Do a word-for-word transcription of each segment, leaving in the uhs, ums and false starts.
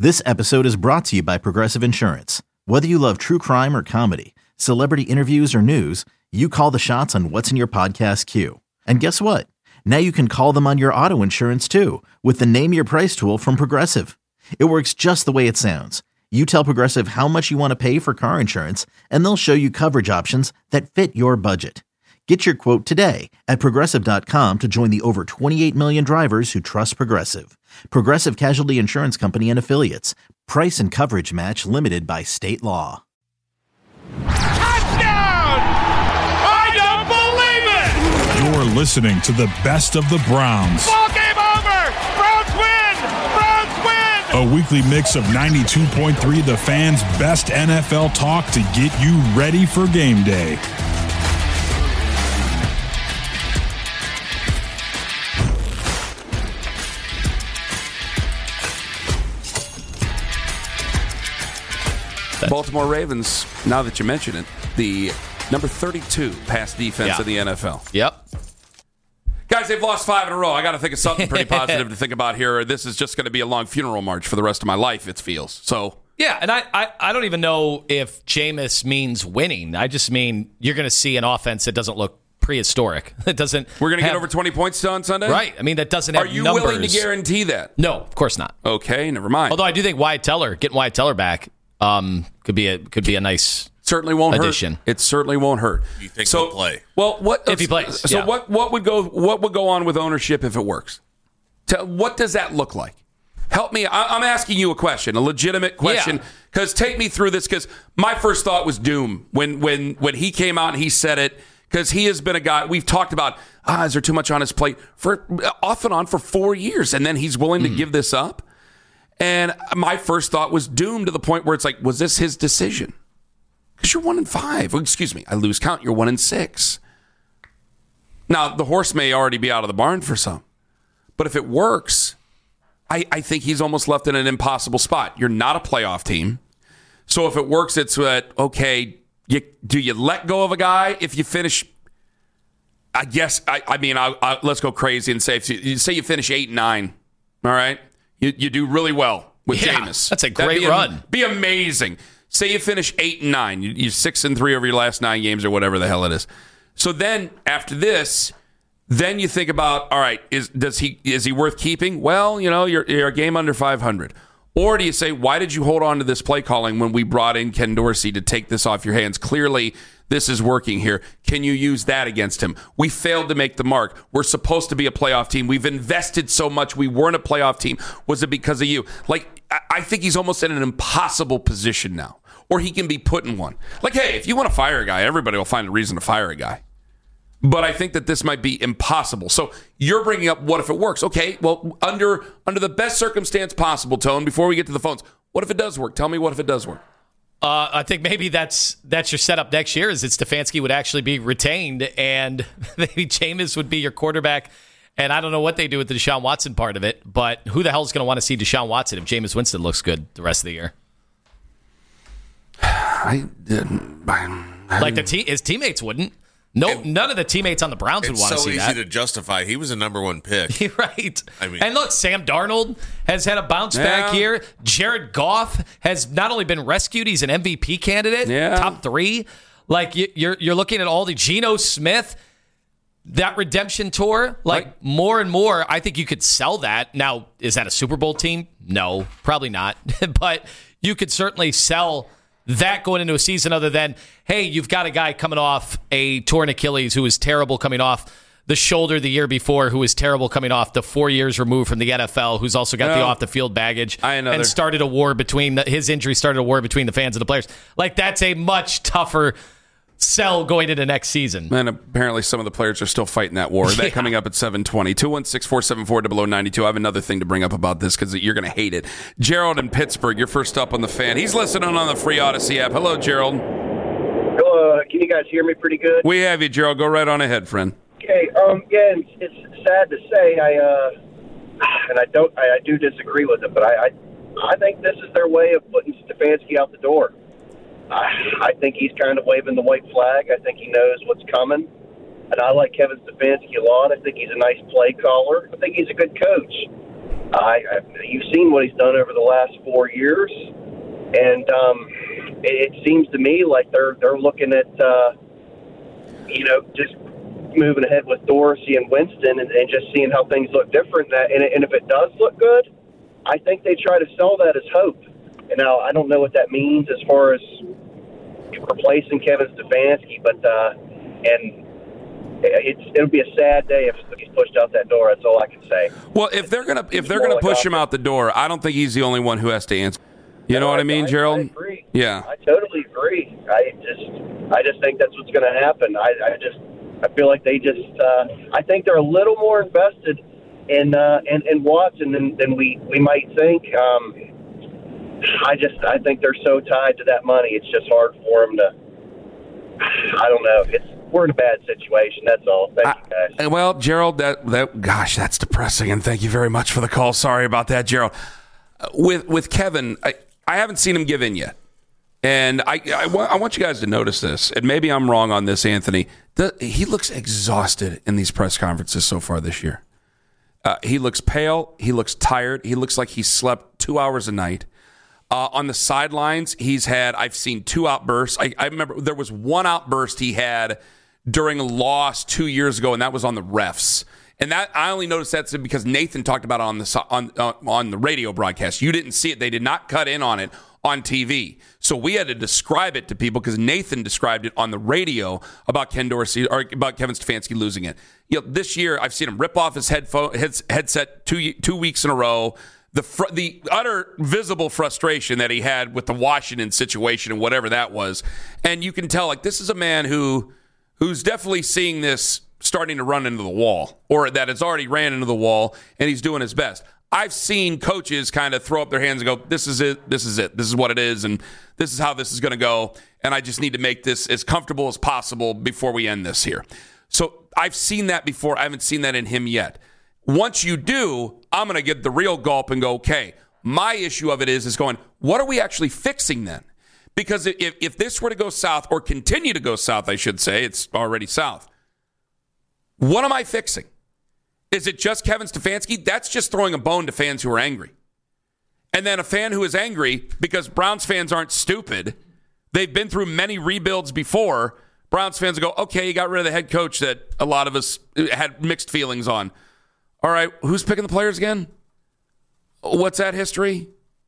This episode is brought to you by Progressive Insurance. Whether you love true crime or comedy, celebrity interviews or news, you call the shots on what's in your podcast queue. And guess what? Now you can call them on your auto insurance too with the Name Your Price tool from Progressive. It works just the way it sounds. You tell Progressive how much you want to pay for car insurance, and they'll show you coverage options that fit your budget. Get your quote today at Progressive dot com to join the over twenty-eight million drivers who trust Progressive. Progressive Casualty Insurance Company and Affiliates. Price and coverage match limited by state law. Touchdown! I don't believe it! You're listening to the best of the Browns. Ball game over! Browns win! Browns win! A weekly mix of ninety-two point three The Fan's best N F L talk to get you ready for game day. Baltimore Ravens, now that you mention it, the number thirty-two pass defense yeah. in the N F L. Yep. Guys, they've lost five in a row. I got to think of something pretty positive to think about here. This is just going to be a long funeral march for the rest of my life, it feels. So Yeah, and I, I, I don't even know if Jameis means winning. I just mean you're going to see an offense that doesn't look prehistoric. It doesn't. We're going to have, get over twenty points on Sunday? Right. I mean, that doesn't have Are you numbers. willing to guarantee that? No, of course not. Okay, never mind. Although I do think Wyatt Teller, getting Wyatt Teller back, um, could be a could be a nice certainly won't addition. hurt. It certainly won't hurt. You think so, he'll play? Well, what if he plays? So yeah. what what would go what would go on with ownership if it works? Tell, what does that look like? Help me. I, I'm asking you a question, a legitimate question, because yeah. take me through this. Because my first thought was doom when when when he came out and he said it. Because he has been a guy we've talked about. Ah, is there too much on his plate for off and on for four years, and then he's willing to mm. give this up. And my first thought was doom to the point where it's like, was this his decision? Because you're one in five. Well, excuse me, I lose count. You're one in six. Now, the horse may already be out of the barn for some. But if it works, I, I think he's almost left in an impossible spot. You're not a playoff team. So if it works, it's that, okay, you, do you let go of a guy if you finish? I guess, I, I mean, I, I, let's go crazy and say, if you, you say you finish eight and nine, all right? You, you do really well with yeah, Jameis. That's a great be run. A, be amazing. Say you finish eight and nine. You, you're six and three over your last nine games or whatever the hell it is. So then after this, then you think about, all right, is does he is he worth keeping? Well, you know, you're, you're a game under five hundred. Or do you say, why did you hold on to this play calling when we brought in Ken Dorsey to take this off your hands? Clearly, this is working here. Can you use that against him? We failed to make the mark. We're supposed to be a playoff team. We've invested so much. We weren't a playoff team. Was it because of you? Like, I think he's almost in an impossible position now. Or he can be put in one. Like, hey, if you want to fire a guy, everybody will find a reason to fire a guy. But I think that this might be impossible. So you're bringing up, what if it works? Okay, well, under under the best circumstance possible, Tone, before we get to the phones, what if it does work? Tell me what if it does work. Uh, I think maybe that's that's your setup next year, is that Stefanski would actually be retained, and maybe Jameis would be your quarterback. And I don't know what they do with the Deshaun Watson part of it, but who the hell is going to want to see Deshaun Watson if Jameis Winston looks good the rest of the year? I didn't. I, like the te- his teammates wouldn't. No, and none of the teammates on the Browns would want so to see that. It's so easy to justify. He was a number one pick. Right. I mean, and look, Sam Darnold has had a bounce yeah. back year. Jared Goff has not only been rescued, he's an M V P candidate, yeah. top three. Like you're you're looking at all the Geno Smith, that redemption tour. Like right. more and more, I think you could sell that. Now, is that a Super Bowl team? No, probably not. But you could certainly sell that going into a season, other than, hey, you've got a guy coming off a torn Achilles who was terrible coming off the shoulder the year before, who was terrible coming off the four years removed from the N F L, who's also got well, the off-the-field baggage I another. and started a war between the, his injury started a war between the fans and the players. Like, that's a much tougher sell going into next season. And apparently some of the players are still fighting that war. That yeah. coming up at seven twenty. two one six, four seven four, zero zero nine two. I have another thing to bring up about this because you're going to hate it. Gerald in Pittsburgh, you're first up on the Fan. He's listening on the free Odyssey app. Hello, Gerald. Hello. Can you guys hear me pretty good? We have you, Gerald. Go right on ahead, friend. Okay. Um. Yeah, it's, it's sad to say, I uh, and I don't, I, I do disagree with it, but I, I, I think this is their way of putting Stefanski out the door. I think he's kind of waving the white flag. I think he knows what's coming. And I like Kevin Stefanski a lot. I think he's a nice play caller. I think he's a good coach. I, I you've seen what he's done over the last four years, and um, it, it seems to me like they're they're looking at uh, you know just moving ahead with Dorsey and Winston, and, and just seeing how things look different. That and, and if it does look good, I think they try to sell that as hope. And now I don't know what that means as far as replacing Kevin Stefanski, but uh, and it's it'll be a sad day if he's pushed out that door. That's all I can say. Well, if they're gonna if they're gonna push him out the door, I don't think he's the only one who has to answer. You know what I mean, Gerald? I agree. Yeah, I totally agree. I just I just think that's what's going to happen. I, I just I feel like they just uh, I think they're a little more invested in uh, in, in Watson than, than we, we might think. Um, I just I think they're so tied to that money. It's just hard for them to. I don't know. It's we're in a bad situation. That's all. Thank you, guys. I, well, Gerald, that that gosh, that's depressing. And thank you very much for the call. Sorry about that, Gerald. Uh, with with Kevin, I, I haven't seen him give in yet, and I I, wa- I want you guys to notice this. And maybe I'm wrong on this, Anthony. The, he looks exhausted in these press conferences so far this year. Uh, he looks pale. He looks tired. He looks like he slept two hours a night. Uh, on the sidelines, he's had, I've seen two outbursts. I, I remember there was one outburst he had during a loss two years ago, and that was on the refs. And that I only noticed that because Nathan talked about it on the, on, uh, on the radio broadcast. You didn't see it. They did not cut in on it on T V. So we had to describe it to people because Nathan described it on the radio about Ken Dorsey or about Kevin Stefanski losing it. You know, this year, I've seen him rip off his headphone, headset two, two weeks in a row. The fr- the utter visible frustration that he had with the Washington situation and whatever that was. And you can tell, like, this is a man who who's definitely seeing this starting to run into the wall, or that it's already ran into the wall, and he's doing his best. I've seen coaches kind of throw up their hands and go, this is it, this is it, this is what it is, and this is how this is going to go, and I just need to make this as comfortable as possible before we end this here. So I've seen that before. I haven't seen that in him yet. Once you do, I'm going to get the real gulp and go, okay, my issue of it is, is going, what are we actually fixing then? Because if, if this were to go south, or continue to go south, I should say, it's already south, what am I fixing? Is it just Kevin Stefanski? That's just throwing a bone to fans who are angry. And then a fan who is angry, because Browns fans aren't stupid, they've been through many rebuilds before, Browns fans will go, okay, you got rid of the head coach that a lot of us had mixed feelings on. All right, who's picking the players again? What's that history?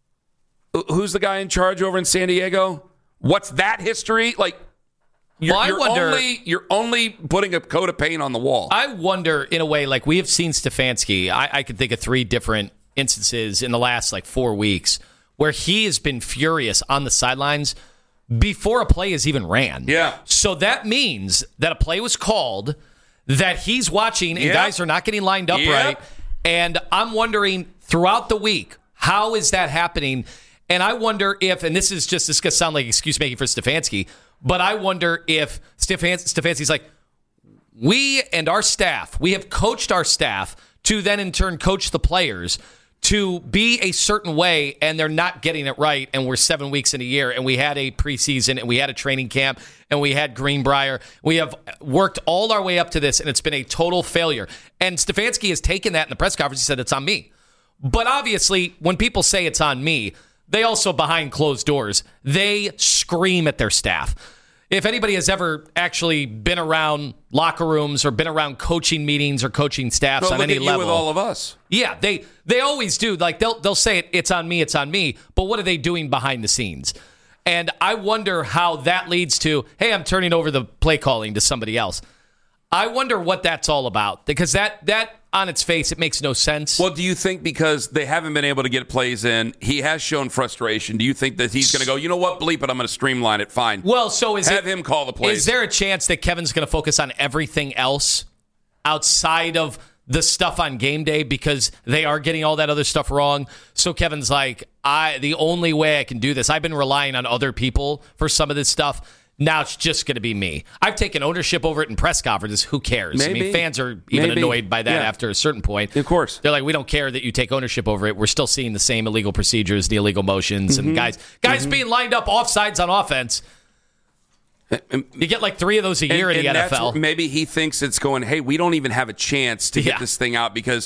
Who's the guy in charge over in San Diego? What's that history? Like, you're, well, I you're wonder, only you're only putting a coat of paint on the wall. I wonder, in a way, like we have seen Stefanski. I, I could think of three different instances in the last like four weeks where he has been furious on the sidelines before a play is even ran. Yeah. So that means that a play was called, that he's watching, and yep. guys are not getting lined up yep. right. And I'm wondering throughout the week, how is that happening? And I wonder if, and this is just, this going to sound like excuse making for Stefanski, but I wonder if Stefan, Stefanski's like, we and our staff, we have coached our staff to then in turn coach the players to be a certain way, and they're not getting it right, and we're seven weeks in a year, and we had a preseason, and we had a training camp, and we had Greenbrier. We have worked all our way up to this, and it's been a total failure. And Stefanski has taken that in the press conference. He said, it's on me. But obviously, when people say it's on me, they also, behind closed doors, they scream at their staff. If anybody has ever actually been around locker rooms or been around coaching meetings or coaching staffs so on any at you level, with all of us, yeah, they they always do. Like they'll they'll say it, it's on me, it's on me. But what are they doing behind the scenes? And I wonder how that leads to, hey, I'm turning over the play calling to somebody else. I wonder what that's all about, because that that on its face, it makes no sense. Well, do you think because they haven't been able to get plays in, he has shown frustration? Do you think that he's going to go, you know what, bleep it, I'm going to streamline it, fine. Well, so is Have it, him call the plays. Is there a chance that Kevin's going to focus on everything else outside of the stuff on game day because they are getting all that other stuff wrong? So Kevin's like, I the only way I can do this, I've been relying on other people for some of this stuff. Now it's just going to be me. I've taken ownership over it in press conferences. Who cares? Maybe. I mean, fans are even Maybe. annoyed by that yeah. after a certain point. Of course. They're like, we don't care that you take ownership over it. We're still seeing the same illegal procedures, the illegal motions, mm-hmm. and guys guys mm-hmm. being lined up offsides on offense. You get like three of those a year and, in the and N F L. Maybe he thinks it's going, hey, we don't even have a chance to yeah. get this thing out because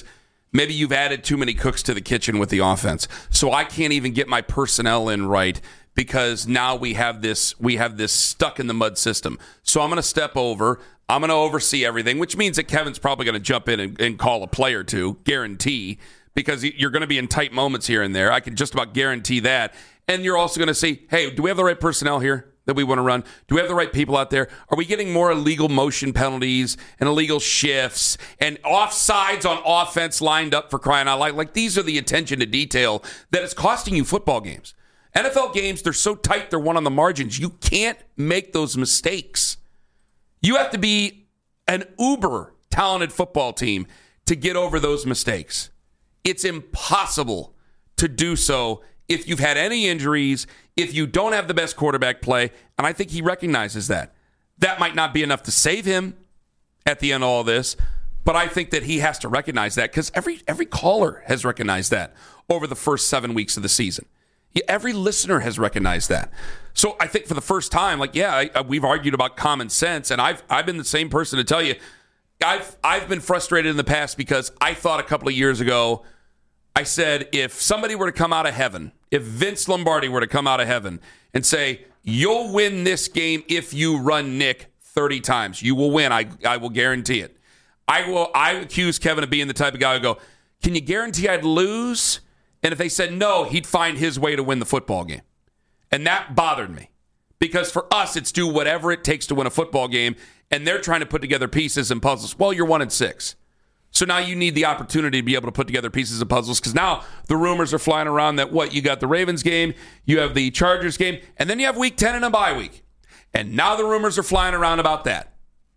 Maybe you've added too many cooks to the kitchen with the offense. So I can't even get my personnel in right because now we have this we have this stuck in the mud system. So I'm going to step over. I'm going to oversee everything, which means that Kevin's probably going to jump in and, and call a play or two, guarantee, because you're going to be in tight moments here and there. I can just about guarantee that. And you're also going to say, hey, do we have the right personnel here that we want to run? Do we have the right people out there? Are we getting more illegal motion penalties and illegal shifts and offsides on offense lined up for crying out loud? Like, these are the attention to detail that is costing you football games. N F L games, they're so tight, they're one on the margins. You can't make those mistakes. You have to be an uber talented football team to get over those mistakes. It's impossible to do so if you've had any injuries, if you don't have the best quarterback play, and I think he recognizes that. That might not be enough to save him at the end of all this, but I think that he has to recognize that because every every caller has recognized that over the first seven weeks of the season. Yeah, every listener has recognized that. So I think for the first time, like, yeah, I, I, we've argued about common sense, and I've I've been the same person to tell you, I've I've been frustrated in the past because I thought a couple of years ago, I said, if somebody were to come out of heaven, if Vince Lombardi were to come out of heaven and say, you'll win this game if you run Nick thirty times, you will win. I I will guarantee it. I will. I accuse Kevin of being the type of guy who go, can you guarantee I'd lose? And if they said no, he'd find his way to win the football game. And that bothered me because for us, it's do whatever it takes to win a football game. And they're trying to put together pieces and puzzles. Well, you're one and six. So now you need the opportunity to be able to put together pieces of puzzles because now the rumors are flying around that what, you got the Ravens game, you have the Chargers game, and then you have week ten and a bye week. And now the rumors are flying around about that.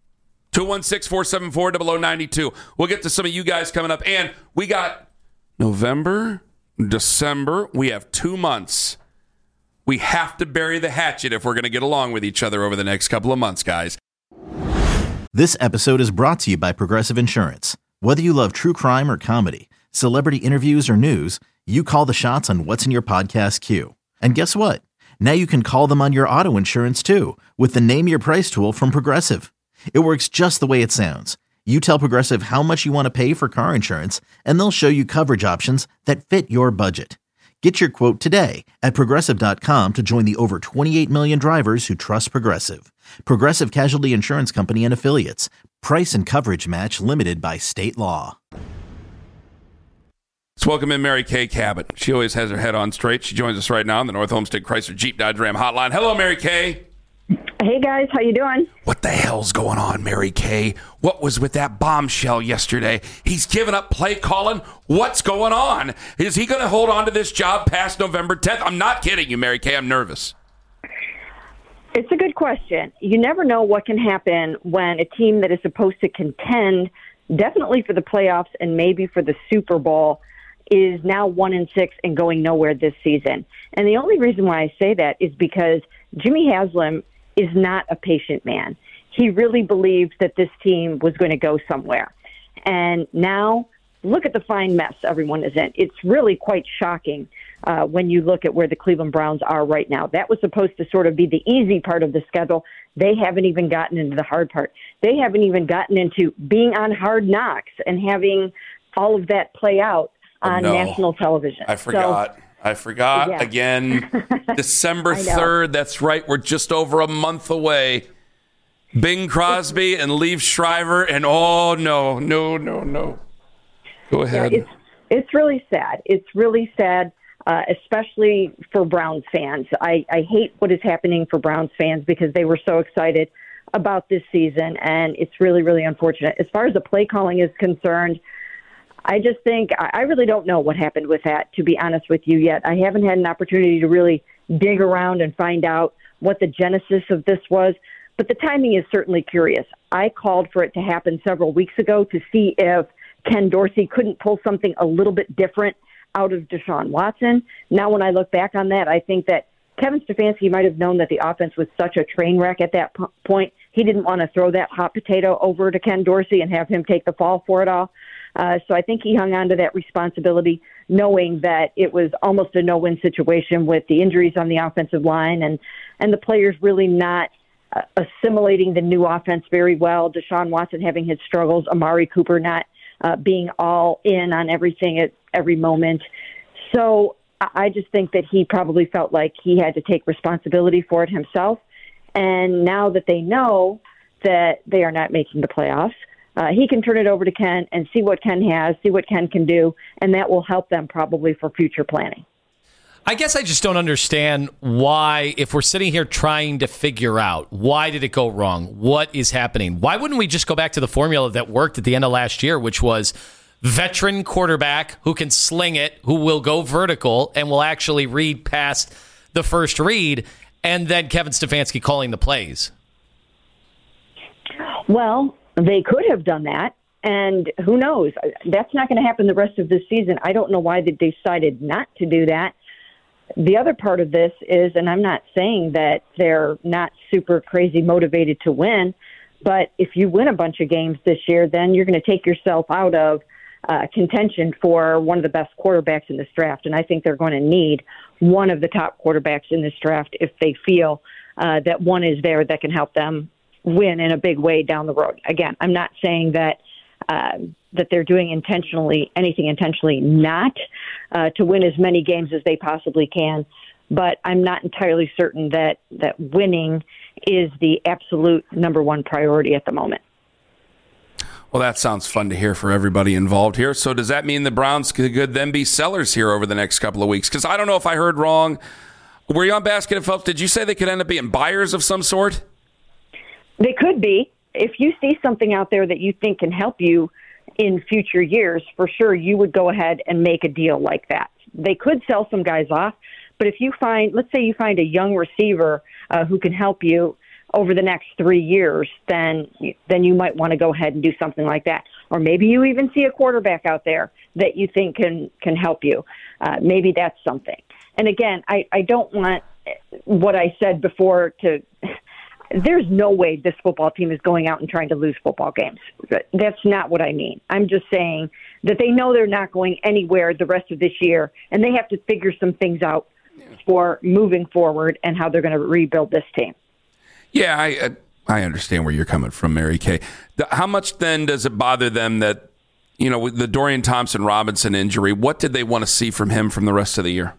two one six, four seven four, zero zero nine two. We'll get to some of you guys coming up. And we got November, December. We have two months. We have to bury the hatchet if we're going to get along with each other over the next couple of months, guys. This episode is brought to you by Progressive Insurance. Whether you love true crime or comedy, celebrity interviews or news, you call the shots on what's in your podcast queue. And guess what? Now you can call them on your auto insurance too with the Name Your Price tool from Progressive. It works just the way it sounds. You tell Progressive how much you want to pay for car insurance, and they'll show you coverage options that fit your budget. Get your quote today at Progressive dot com to join the over twenty-eight million drivers who trust Progressive. Progressive Casualty Insurance Company and Affiliates. Price and coverage match limited by state law. Let's welcome in Mary Kay Cabot. She always has her head on straight. She joins us right now on the North Homestead Chrysler Jeep Dodge Ram hotline. Hello, Mary Kay. Hey, guys. How you doing? What the hell's going on, Mary Kay? What was with that bombshell yesterday? He's given up play calling. What's going on? Is he going to hold on to this job past November tenth? I'm not kidding you, Mary Kay. I'm nervous. It's a good question. You never know what can happen when a team that is supposed to contend, definitely for the playoffs and maybe for the Super Bowl, is now one and six and going nowhere this season. And the only reason why I say that is because Jimmy Haslam is not a patient man. He really believed that this team was going to go somewhere. And now, look at the fine mess everyone is in. It's really quite shocking uh, when you look at where the Cleveland Browns are right now. That was supposed to sort of be the easy part of the schedule. They haven't even gotten into the hard part. They haven't even gotten into being on Hard Knocks and having all of that play out on oh, no. national television. I forgot. So, I forgot yeah. again. December third. That's right. We're just over a month away. Bing Crosby and Liev Schreiber. And oh, no, no, no, no. Go ahead. Yeah, it's, it's really sad. It's really sad, uh, especially for Browns fans. I, I hate what is happening for Browns fans because they were so excited about this season. And it's really, really unfortunate. As far as the play calling is concerned, I just think I really don't know what happened with that, to be honest with you, yet. I haven't had an opportunity to really dig around and find out what the genesis of this was, but the timing is certainly curious. I called for it to happen several weeks ago to see if Ken Dorsey couldn't pull something a little bit different out of Deshaun Watson. Now, when I look back on that, I think that Kevin Stefanski might have known that the offense was such a train wreck at that p- point. He didn't want to throw that hot potato over to Ken Dorsey and have him take the fall for it all. Uh, so I think he hung on to that responsibility, knowing that it was almost a no-win situation with the injuries on the offensive line and, and the players really not uh, assimilating the new offense very well. Deshaun Watson having his struggles, Amari Cooper not uh, being all in on everything at every moment. So I just think that he probably felt like he had to take responsibility for it himself. And now that they know that they are not making the playoffs, uh, he can turn it over to Ken and see what Ken has, see what Ken can do, and that will help them probably for future planning. I guess I just don't understand why, if we're sitting here trying to figure out why did it go wrong, what is happening, why wouldn't we just go back to the formula that worked at the end of last year, which was veteran quarterback who can sling it, who will go vertical and will actually read past the first read, and then Kevin Stefanski calling the plays? Well, they could have done that, and who knows? That's not going to happen the rest of this season. I don't know why they decided not to do that. The other part of this is, and I'm not saying that they're not super crazy motivated to win, but if you win a bunch of games this year, then you're going to take yourself out of uh, contention for one of the best quarterbacks in this draft. And I think they're going to need one of the top quarterbacks in this draft if they feel uh, that one is there that can help them win in a big way down the road. Again, I'm not saying that uh, that they're doing intentionally anything intentionally not uh, to win as many games as they possibly can, but I'm not entirely certain that, that winning is the absolute number one priority at the moment. Well, that sounds fun to hear for everybody involved here. So does that mean the Browns could then be sellers here over the next couple of weeks? Because I don't know if I heard wrong. Were you on Basket and Phelps? Did you say they could end up being buyers of some sort? They could be. If you see something out there that you think can help you in future years, for sure you would go ahead and make a deal like that. They could sell some guys off, but if you find, let's say you find a young receiver uh, who can help you over the next three years, then then you might want to go ahead and do something like that. Or maybe you even see a quarterback out there that you think can, can help you. Uh, maybe that's something. And again, I, I don't want what I said before to... There's no way this football team is going out and trying to lose football games. That's not what I mean. I'm just saying that they know they're not going anywhere the rest of this year, and they have to figure some things out for moving forward and how they're going to rebuild this team. Yeah, I I understand where you're coming from, Mary Kay. The, how much then does it bother them that, you know, with the Dorian Thompson-Robinson injury, what did they want to see from him from the rest of the year?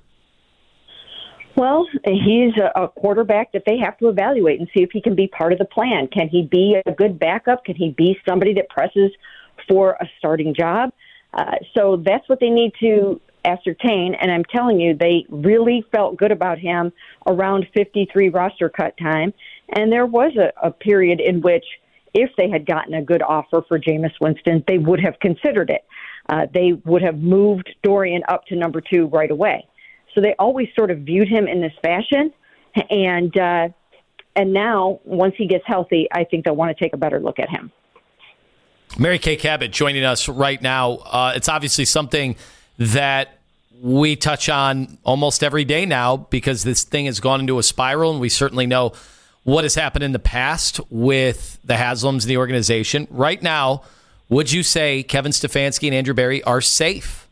Well, he's a quarterback that they have to evaluate and see if he can be part of the plan. Can he be a good backup? Can he be somebody that presses for a starting job? Uh, so that's what they need to ascertain. And I'm telling you, they really felt good about him around fifty-three roster cut time. And there was a, a period in which if they had gotten a good offer for Jameis Winston, they would have considered it. Uh, they would have moved Dorian up to number two right away. So they always sort of viewed him in this fashion. And uh, and now, once he gets healthy, I think they'll want to take a better look at him. Mary Kay Cabot joining us right now. Uh, it's obviously something that we touch on almost every day now because this thing has gone into a spiral, and we certainly know what has happened in the past with the Haslams and the organization. Right now, would you say Kevin Stefanski and Andrew Berry are safe?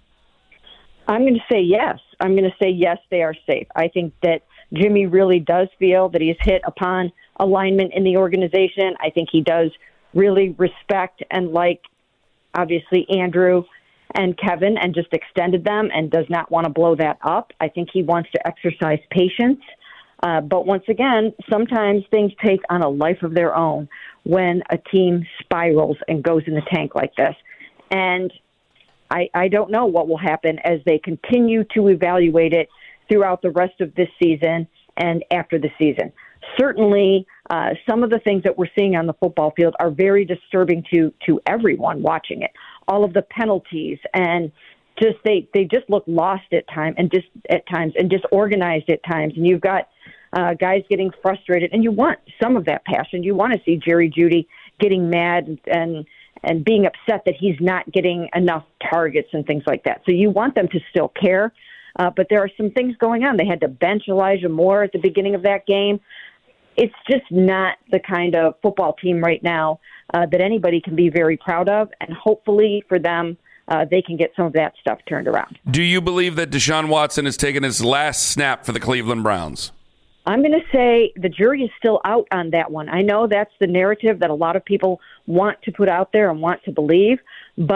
I'm going to say yes. I'm going to say yes, they are safe. I think that Jimmy really does feel that he's hit upon alignment in the organization. I think he does really respect and like, obviously, Andrew and Kevin and just extended them and does not want to blow that up. I think he wants to exercise patience. Uh, but once again, sometimes things take on a life of their own when a team spirals and goes in the tank like this. And I, I don't know what will happen as they continue to evaluate it throughout the rest of this season and after the season. Certainly, uh, some of the things that we're seeing on the football field are very disturbing to, to everyone watching it. All of the penalties and just they, they just look lost at time and just at times and disorganized at times. And you've got uh, guys getting frustrated, and you want some of that passion. You want to see Jerry Jeudy getting mad and, and and being upset that he's not getting enough targets and things like that. So you want them to still care, uh, but there are some things going on. They had to bench Elijah Moore at the beginning of that game. It's just not the kind of football team right now uh, that anybody can be very proud of, and hopefully for them, uh, they can get some of that stuff turned around. Do you believe that Deshaun Watson has taken his last snap for the Cleveland Browns? I'm going to say the jury is still out on that one. I know that's the narrative that a lot of people want to put out there and want to believe, but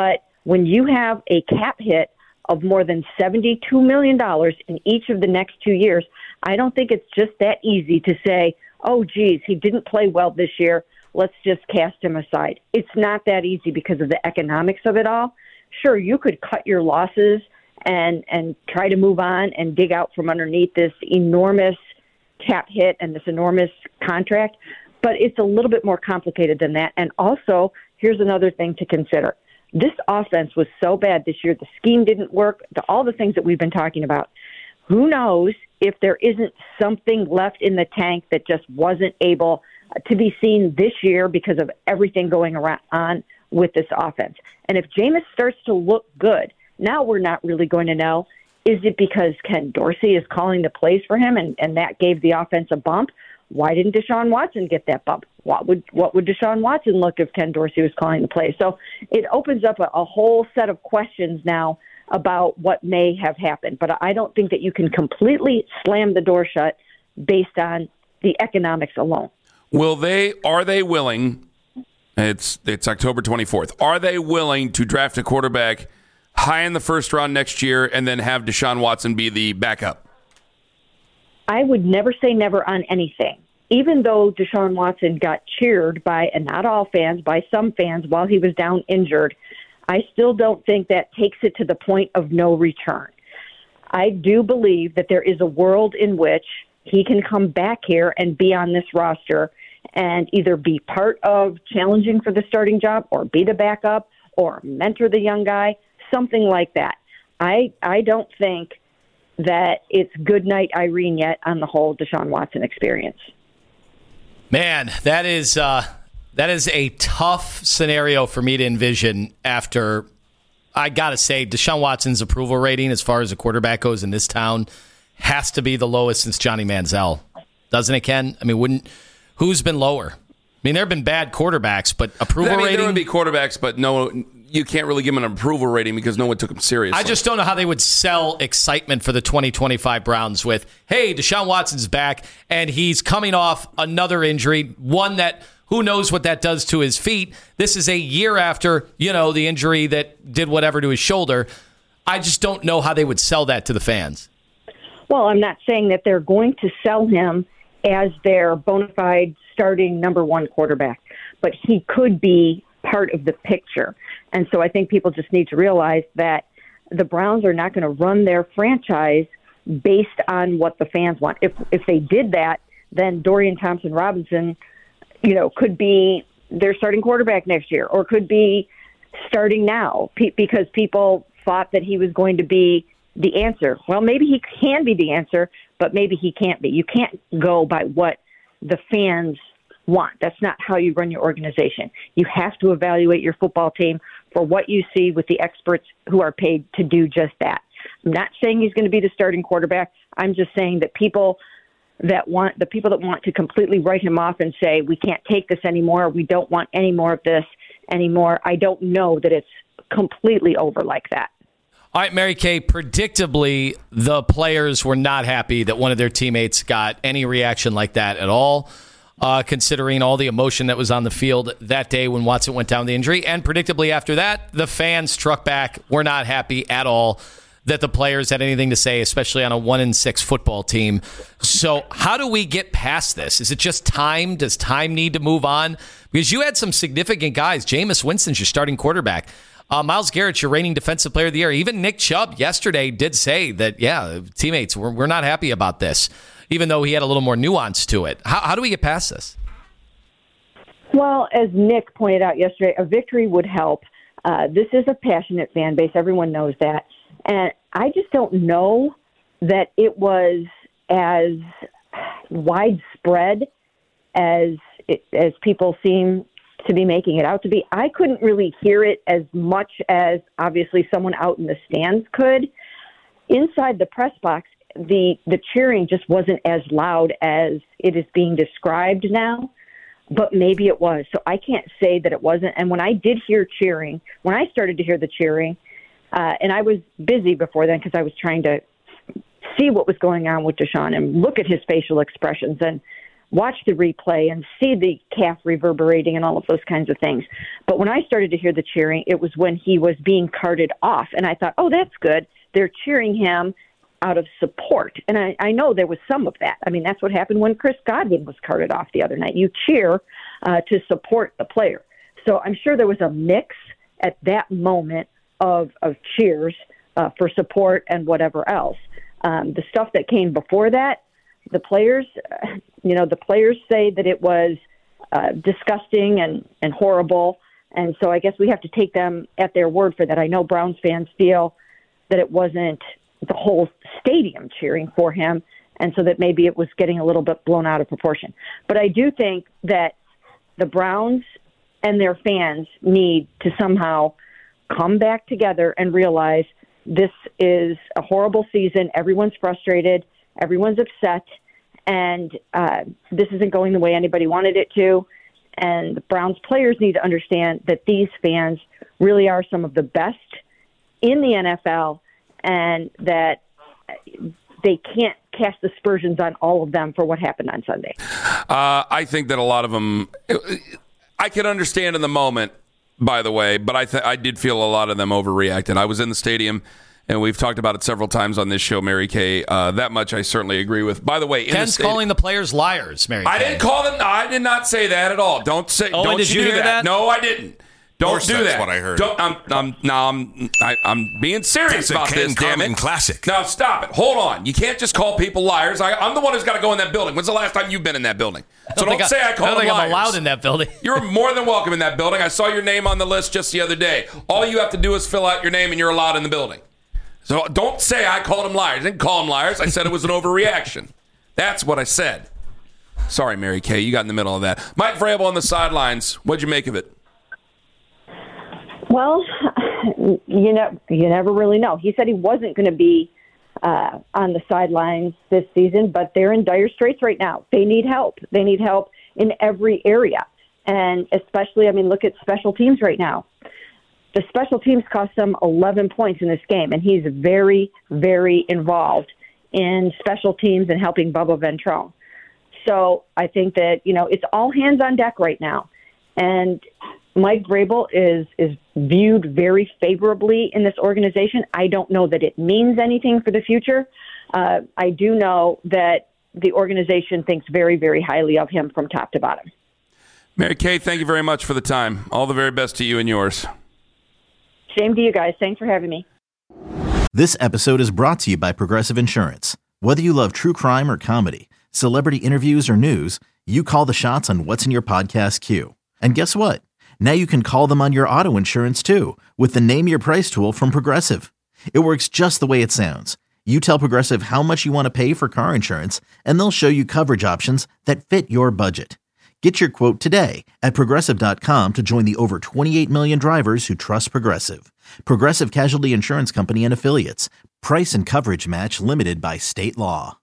When you have a cap hit of more than seventy-two million dollars in each of the next two years, I don't think it's just that easy to say, oh, geez, he didn't play well this year. Let's just cast him aside. It's not that easy because of the economics of it all. Sure, you could cut your losses and and try to move on and dig out from underneath this enormous cap hit and this enormous contract, but it's a little bit more complicated than that. And also, here's another thing to consider. This offense was so bad this year. The scheme didn't work, the, all the things that we've been talking about. Who knows if there isn't something left in the tank that just wasn't able to be seen this year because of everything going around on with this offense. And if Jameis starts to look good, now we're not really going to know. Is it because Ken Dorsey is calling the plays for him and, and that gave the offense a bump? Why didn't Deshaun Watson get that bump? What would what would Deshaun Watson look if Ken Dorsey was calling the plays? So it opens up a, a whole set of questions now about what may have happened. But I don't think that you can completely slam the door shut based on the economics alone. Will they? Are they willing? It's it's October twenty-fourth. Are they willing to draft a quarterback high in the first round next year and then have Deshaun Watson be the backup? I would never say never on anything. Even though Deshaun Watson got cheered by, and not all fans, by some fans while he was down injured, I still don't think that takes it to the point of no return. I do believe that there is a world in which he can come back here and be on this roster and either be part of challenging for the starting job or be the backup or mentor the young guy, something like that. I I don't think that it's good night Irene yet on the whole Deshaun Watson experience. Man, that is uh, that is a tough scenario for me to envision after, I got to say, Deshaun Watson's approval rating as far as a quarterback goes in this town has to be the lowest since Johnny Manziel. Doesn't it, Ken? I mean, wouldn't who's been lower? I mean, there have been bad quarterbacks, but approval I mean, rating? There would be quarterbacks, but no, you can't really give them an approval rating because no one took them seriously. I just don't know how they would sell excitement for the twenty twenty-five Browns with, hey, Deshaun Watson's back, and he's coming off another injury, one that who knows what that does to his feet. This is a year after, you know, the injury that did whatever to his shoulder. I just don't know how they would sell that to the fans. Well, I'm not saying that they're going to sell him as their bona fide starting number one quarterback, but he could be part of the picture. And so I think people just need to realize that the Browns are not going to run their franchise based on what the fans want. If if they did that, then Dorian Thompson-Robinson, you know, could be their starting quarterback next year or could be starting now pe- because people thought that he was going to be the answer. Well, maybe he can be the answer, but maybe he can't be. You can't go by what the fans want. That's not how you run your organization. You have to evaluate your football team for what you see with the experts who are paid to do just that. I'm not saying he's going to be the starting quarterback. I'm just saying that people that want the people that want to completely write him off and say we can't take this anymore, we don't want any more of this anymore, I don't know that it's completely over like that. All right, Mary Kay, predictably, the players were not happy that one of their teammates got any reaction like that at all, uh, considering all the emotion that was on the field that day when Watson went down with the injury. And predictably after that, the fans struck back, were not happy at all that the players had anything to say, especially on a one and six football team. So how do we get past this? Is it just time? Does time need to move on? Because you had some significant guys. Jameis Winston's your starting quarterback. Uh, Myles Garrett's your reigning defensive player of the year. Even Nick Chubb yesterday did say that, yeah, teammates, we're, we're not happy about this, even though he had a little more nuance to it. How, how do we get past this? Well, as Nick pointed out yesterday, a victory would help. Uh, this is a passionate fan base. Everyone knows that. And I just don't know that it was as widespread as it, as people seem to be making it out to be. I couldn't really hear it as much as obviously someone out in the stands could. Inside the press box, the the cheering just wasn't as loud as it is being described now, but maybe it was. So I can't say that it wasn't. And when I did hear cheering, when I started to hear the cheering, uh, and I was busy before then because I was trying to see what was going on with Deshaun and look at his facial expressions. And watch the replay and see the calf reverberating and all of those kinds of things. But when I started to hear the cheering, it was when he was being carted off. And I thought, oh, that's good. They're cheering him out of support. And I, I know there was some of that. I mean, that's what happened when Chris Godwin was carted off the other night. You cheer uh, to support the player. So I'm sure there was a mix at that moment of, of cheers uh, for support and whatever else. Um, the stuff that came before that, the players, uh, you know, the players say that it was uh, disgusting and, and horrible. And so I guess we have to take them at their word for that. I know Browns fans feel that it wasn't the whole stadium cheering for him, and so that maybe it was getting a little bit blown out of proportion. But I do think that the Browns and their fans need to somehow come back together and realize this is a horrible season. Everyone's frustrated. Everyone's upset, and uh, this isn't going the way anybody wanted it to. And the Browns players need to understand that these fans really are some of the best in the N F L, and that they can't cast aspersions on all of them for what happened on Sunday. Uh, I think that a lot of them, I can understand in the moment, by the way, but I th- I did feel a lot of them overreacted. I was in the stadium, and we've talked about it several times on this show, Mary Kay. Uh, that much I certainly agree with. By the way, in Ken's the stadium, calling the players liars, Mary Kay. I didn't call them. I did not say that at all. Don't say. Oh, don't did you, you do hear that. that? No, I didn't. Don't course do that's that. what I heard. Don't. I'm. I'm. No. I'm. I, I'm being serious That's a about Ken this. Damn Carlin it. classic. Now stop it. Hold on. You can't just call people liars. I, I'm the one who's got to go in that building. When's the last time you've been in that building? So don't, don't say I, I call I don't them think liars. I'm allowed in that building. You're more than welcome in that building. I saw your name on the list just the other day. All you have to do is fill out your name, and you're allowed in the building. So don't say I called them liars. I didn't call them liars. I said it was an overreaction. That's what I said. Sorry, Mary Kay. You got in the middle of that. Mike Vrabel on the sidelines. What'd you make of it? Well, you know, you never really know. He said he wasn't going to be uh, on the sidelines this season, but they're in dire straits right now. They need help. They need help in every area. And especially, I mean, look at special teams right now. The special teams cost them eleven points in this game, and he's very, very involved in special teams and helping Bubba Ventrone. So I think that, you know, it's all hands on deck right now. And Mike Vrabel is is viewed very favorably in this organization. I don't know that it means anything for the future. Uh, I do know that the organization thinks very, very highly of him from top to bottom. Mary Kay, thank you very much for the time. All the very best to you and yours. Same to you guys. Thanks for having me. This episode is brought to you by Progressive Insurance. Whether you love true crime or comedy, celebrity interviews or news, you call the shots on what's in your podcast queue. And guess what? Now you can call them on your auto insurance too with the Name Your Price tool from Progressive. It works just the way it sounds. You tell Progressive how much you want to pay for car insurance, and they'll show you coverage options that fit your budget. Get your quote today at Progressive dot com to join the over twenty-eight million drivers who trust Progressive. Progressive Casualty Insurance Company and Affiliates. Price and coverage match limited by state law.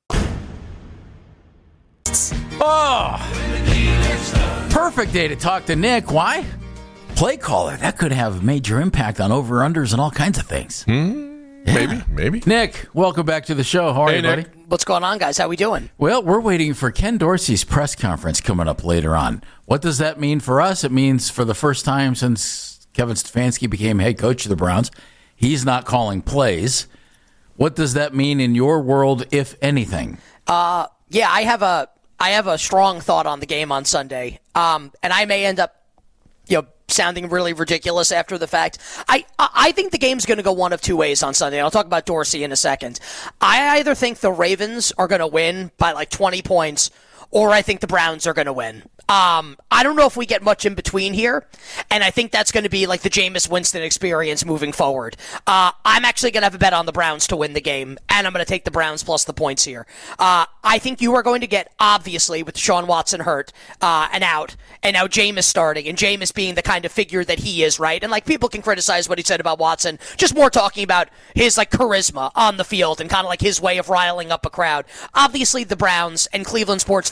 Oh, perfect day to talk to Nick. Why? Play caller. That could have major impact on over-unders and all kinds of things. Hmm? Yeah. Maybe, maybe. Nick, welcome back to the show. How are hey, you, Nick. buddy? What's going on, guys? How we doing? Well, we're waiting for Ken Dorsey's press conference coming up later on. What does that mean for us? It means for the first time since Kevin Stefanski became head coach of the Browns, he's not calling plays. What does that mean in your world, if anything? Uh, yeah, I have a I have a strong thought on the game on Sunday, um, and I may end up, you know, sounding really ridiculous after the fact. I I think the game's going to go one of two ways on Sunday. I'll talk about Dorsey in a second. I either think the Ravens are going to win by like twenty points, or I think the Browns are going to win. Um, I don't know if we get much in between here, and I think that's going to be like the Jameis Winston experience moving forward. Uh, I'm actually going to have a bet on the Browns to win the game, and I'm going to take the Browns plus the points here. Uh, I think you are going to get, obviously, with Deshaun Watson hurt uh, and out, and now Jameis starting, and Jameis being the kind of figure that he is, right? And like people can criticize what he said about Watson, just more talking about his like charisma on the field and kind of like his way of riling up a crowd. Obviously, the Browns and Cleveland sports fans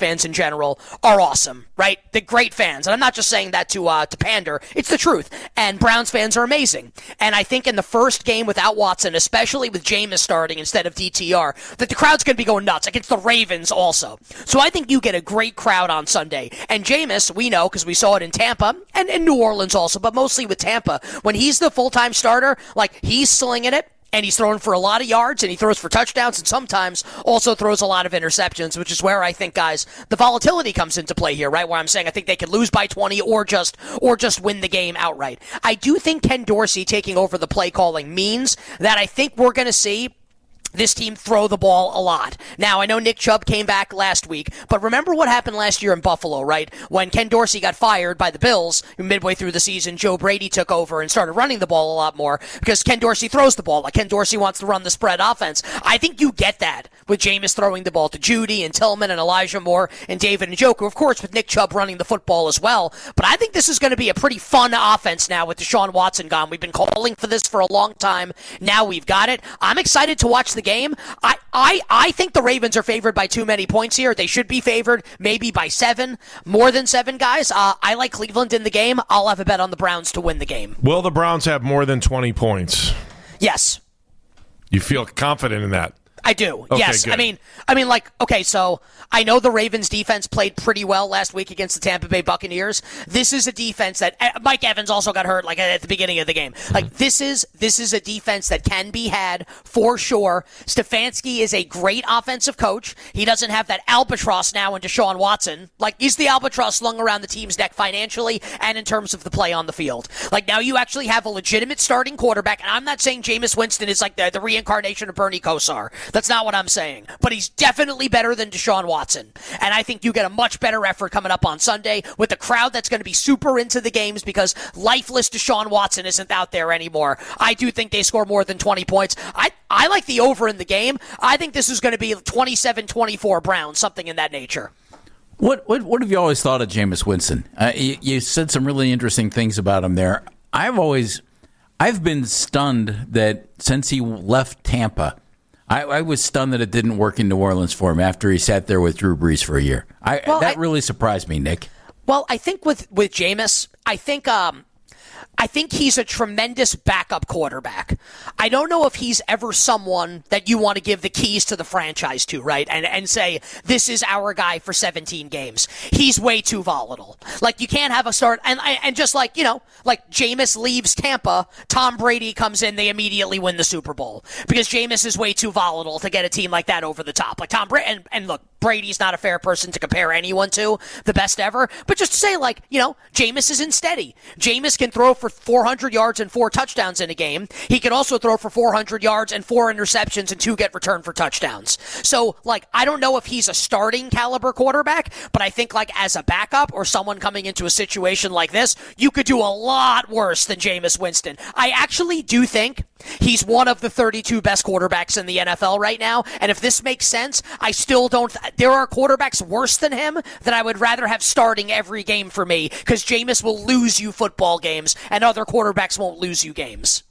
fans in general are awesome, right? They're great fans. And I'm not just saying that to uh, to pander. It's the truth. And Browns fans are amazing. And I think in the first game without Watson, especially with Jameis starting instead of D T R, that the crowd's going to be going nuts against the Ravens also. So I think you get a great crowd on Sunday. And Jameis, we know because we saw it in Tampa and in New Orleans also, but mostly with Tampa, when he's the full-time starter, like he's slinging it. And he's throwing for a lot of yards, and he throws for touchdowns, and sometimes also throws a lot of interceptions, which is where I think, guys, the volatility comes into play here, right? Where I'm saying I think they could lose by twenty or just or just win the game outright. I do think Ken Dorsey taking over the play calling means that I think we're going to see this team throw the ball a lot. Now, I know Nick Chubb came back last week, but remember what happened last year in Buffalo, right? When Ken Dorsey got fired by the Bills midway through the season, Joe Brady took over and started running the ball a lot more because Ken Dorsey throws the ball. Like Ken Dorsey wants to run the spread offense. I think you get that with Jameis throwing the ball to Judy and Tillman and Elijah Moore and David Njoku, of course, with Nick Chubb running the football as well. But I think this is going to be a pretty fun offense now with Deshaun Watson gone. We've been calling for this for a long time. Now we've got it. I'm excited to watch the game. I, I, I think the Ravens are favored by too many points here. They should be favored maybe by seven, more than seven, guys. Uh, I like Cleveland in the game. I'll have a bet on the Browns to win the game. Will the Browns have more than twenty points? Yes. You feel confident in that? I do. Okay, yes. good. I mean, I mean, like, okay, so I know the Ravens defense played pretty well last week against the Tampa Bay Buccaneers. This is a defense that uh, Mike Evans also got hurt like at the beginning of the game. Like this is this is a defense that can be had for sure. Stefanski is a great offensive coach. He doesn't have that albatross now in Deshaun Watson. Like he's the albatross slung around the team's neck financially and in terms of the play on the field. Like now you actually have a legitimate starting quarterback, and I'm not saying Jameis Winston is like the, the reincarnation of Bernie Kosar. That's not what I'm saying. But he's definitely better than Deshaun Watson. And I think you get a much better effort coming up on Sunday with a crowd that's going to be super into the games because lifeless Deshaun Watson isn't out there anymore. I do think they score more than twenty points. I, I like the over in the game. I think this is going to be twenty-seven twenty-four Browns, something in that nature. What what what have you always thought of Jameis Winston? Uh, you, you said some really interesting things about him there. I've always, I've been stunned that since he left Tampa, I, I was stunned that it didn't work in New Orleans for him after he sat there with Drew Brees for a year. I, well, that I, really surprised me, Nick. Well, I think with, with Jameis, I think um, I think he's a tremendous backup quarterback. I don't know if he's ever someone that you want to give the keys to the franchise to, right? And and say, this is our guy for seventeen games. He's way too volatile. Like, you can't have a start. And and just like, you know, like Jameis leaves Tampa, Tom Brady comes in, they immediately win the Super Bowl. Because Jameis is way too volatile to get a team like that over the top. Like Tom Brady, and, and look, Brady's not a fair person to compare anyone to, the best ever. But just to say, like, you know, Jameis isn't steady. Jameis can throw for four hundred yards and four touchdowns in a game. He can also throw for four hundred yards and four interceptions and two get returned for touchdowns. So, like, I don't know if he's a starting caliber quarterback, but I think, like, as a backup or someone coming into a situation like this, you could do a lot worse than Jameis Winston. I actually do think he's one of the thirty-two best quarterbacks in the N F L right now, and if this makes sense, I still don't... Th- there are quarterbacks worse than him that I would rather have starting every game for me, because Jameis will lose you football games, and other quarterbacks won't lose you games.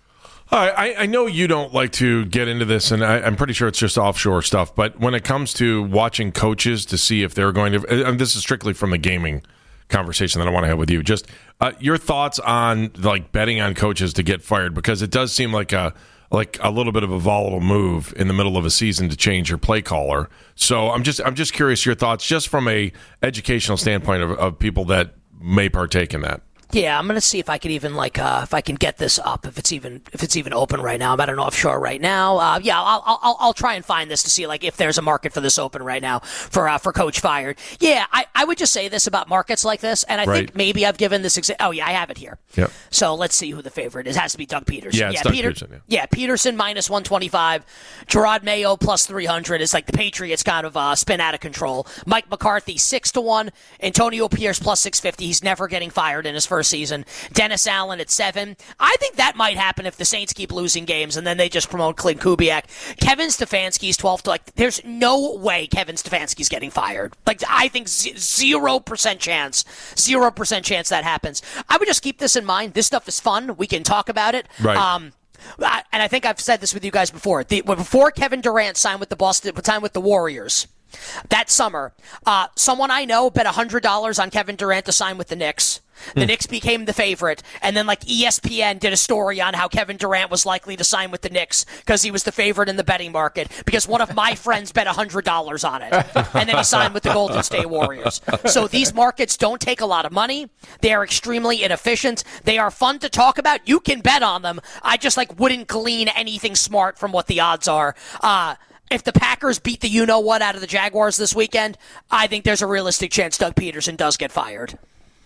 All right, I, I know you don't like to get into this, and I, I'm pretty sure it's just offshore stuff, but when it comes to watching coaches to see if they're going to... And this is strictly from the gaming conversation that I want to have with you. Just uh, your thoughts on, like, betting on coaches to get fired, because it does seem like a like a little bit of a volatile move in the middle of a season to change your play caller. So I'm just I'm just curious your thoughts, just from a educational standpoint of, of people that may partake in that. Yeah, I'm gonna see if I can even like uh, if I can get this up, if it's even if it's even open right now. I'm at an offshore right now. Uh, yeah, I'll, I'll I'll try and find this to see like if there's a market for this open right now for uh, for Coach fired. Yeah, I, I would just say this about markets like this, and I right. think maybe I've given this. Exa- oh yeah, I have it here. Yep. So let's see who the favorite is. It has to be Doug Peterson. Yeah, it's yeah, Doug Peter- Peterson. Yeah. yeah, Peterson minus one twenty-five. Gerard Mayo plus three hundred is like the Patriots kind of uh, spin out of control. Mike McCarthy six to one. Antonio Pierce plus six fifty. He's never getting fired in his first season. Dennis Allen at seven. I think that might happen if the Saints keep losing games and then they just promote Clint Kubiak. Kevin Stefanski's twelve to like. There's no way Kevin Stefanski's getting fired. Like I think zero percent chance, zero percent chance that happens. I would just keep this in mind. This stuff is fun. We can talk about it. Right. Um, and I think I've said this with you guys before. The, before Kevin Durant signed with the Boston, signed with the Warriors. That summer, uh, someone I know bet one hundred dollars on Kevin Durant to sign with the Knicks. The mm. Knicks became the favorite, and then like E S P N did a story on how Kevin Durant was likely to sign with the Knicks because he was the favorite in the betting market because one of my friends bet one hundred dollars on it, and then he signed with the Golden State Warriors. So these markets don't take a lot of money. They are extremely inefficient. They are fun to talk about. You can bet on them. I just like wouldn't glean anything smart from what the odds are. Uh, If the Packers beat the you-know-what out of the Jaguars this weekend, I think there's a realistic chance Doug Peterson does get fired.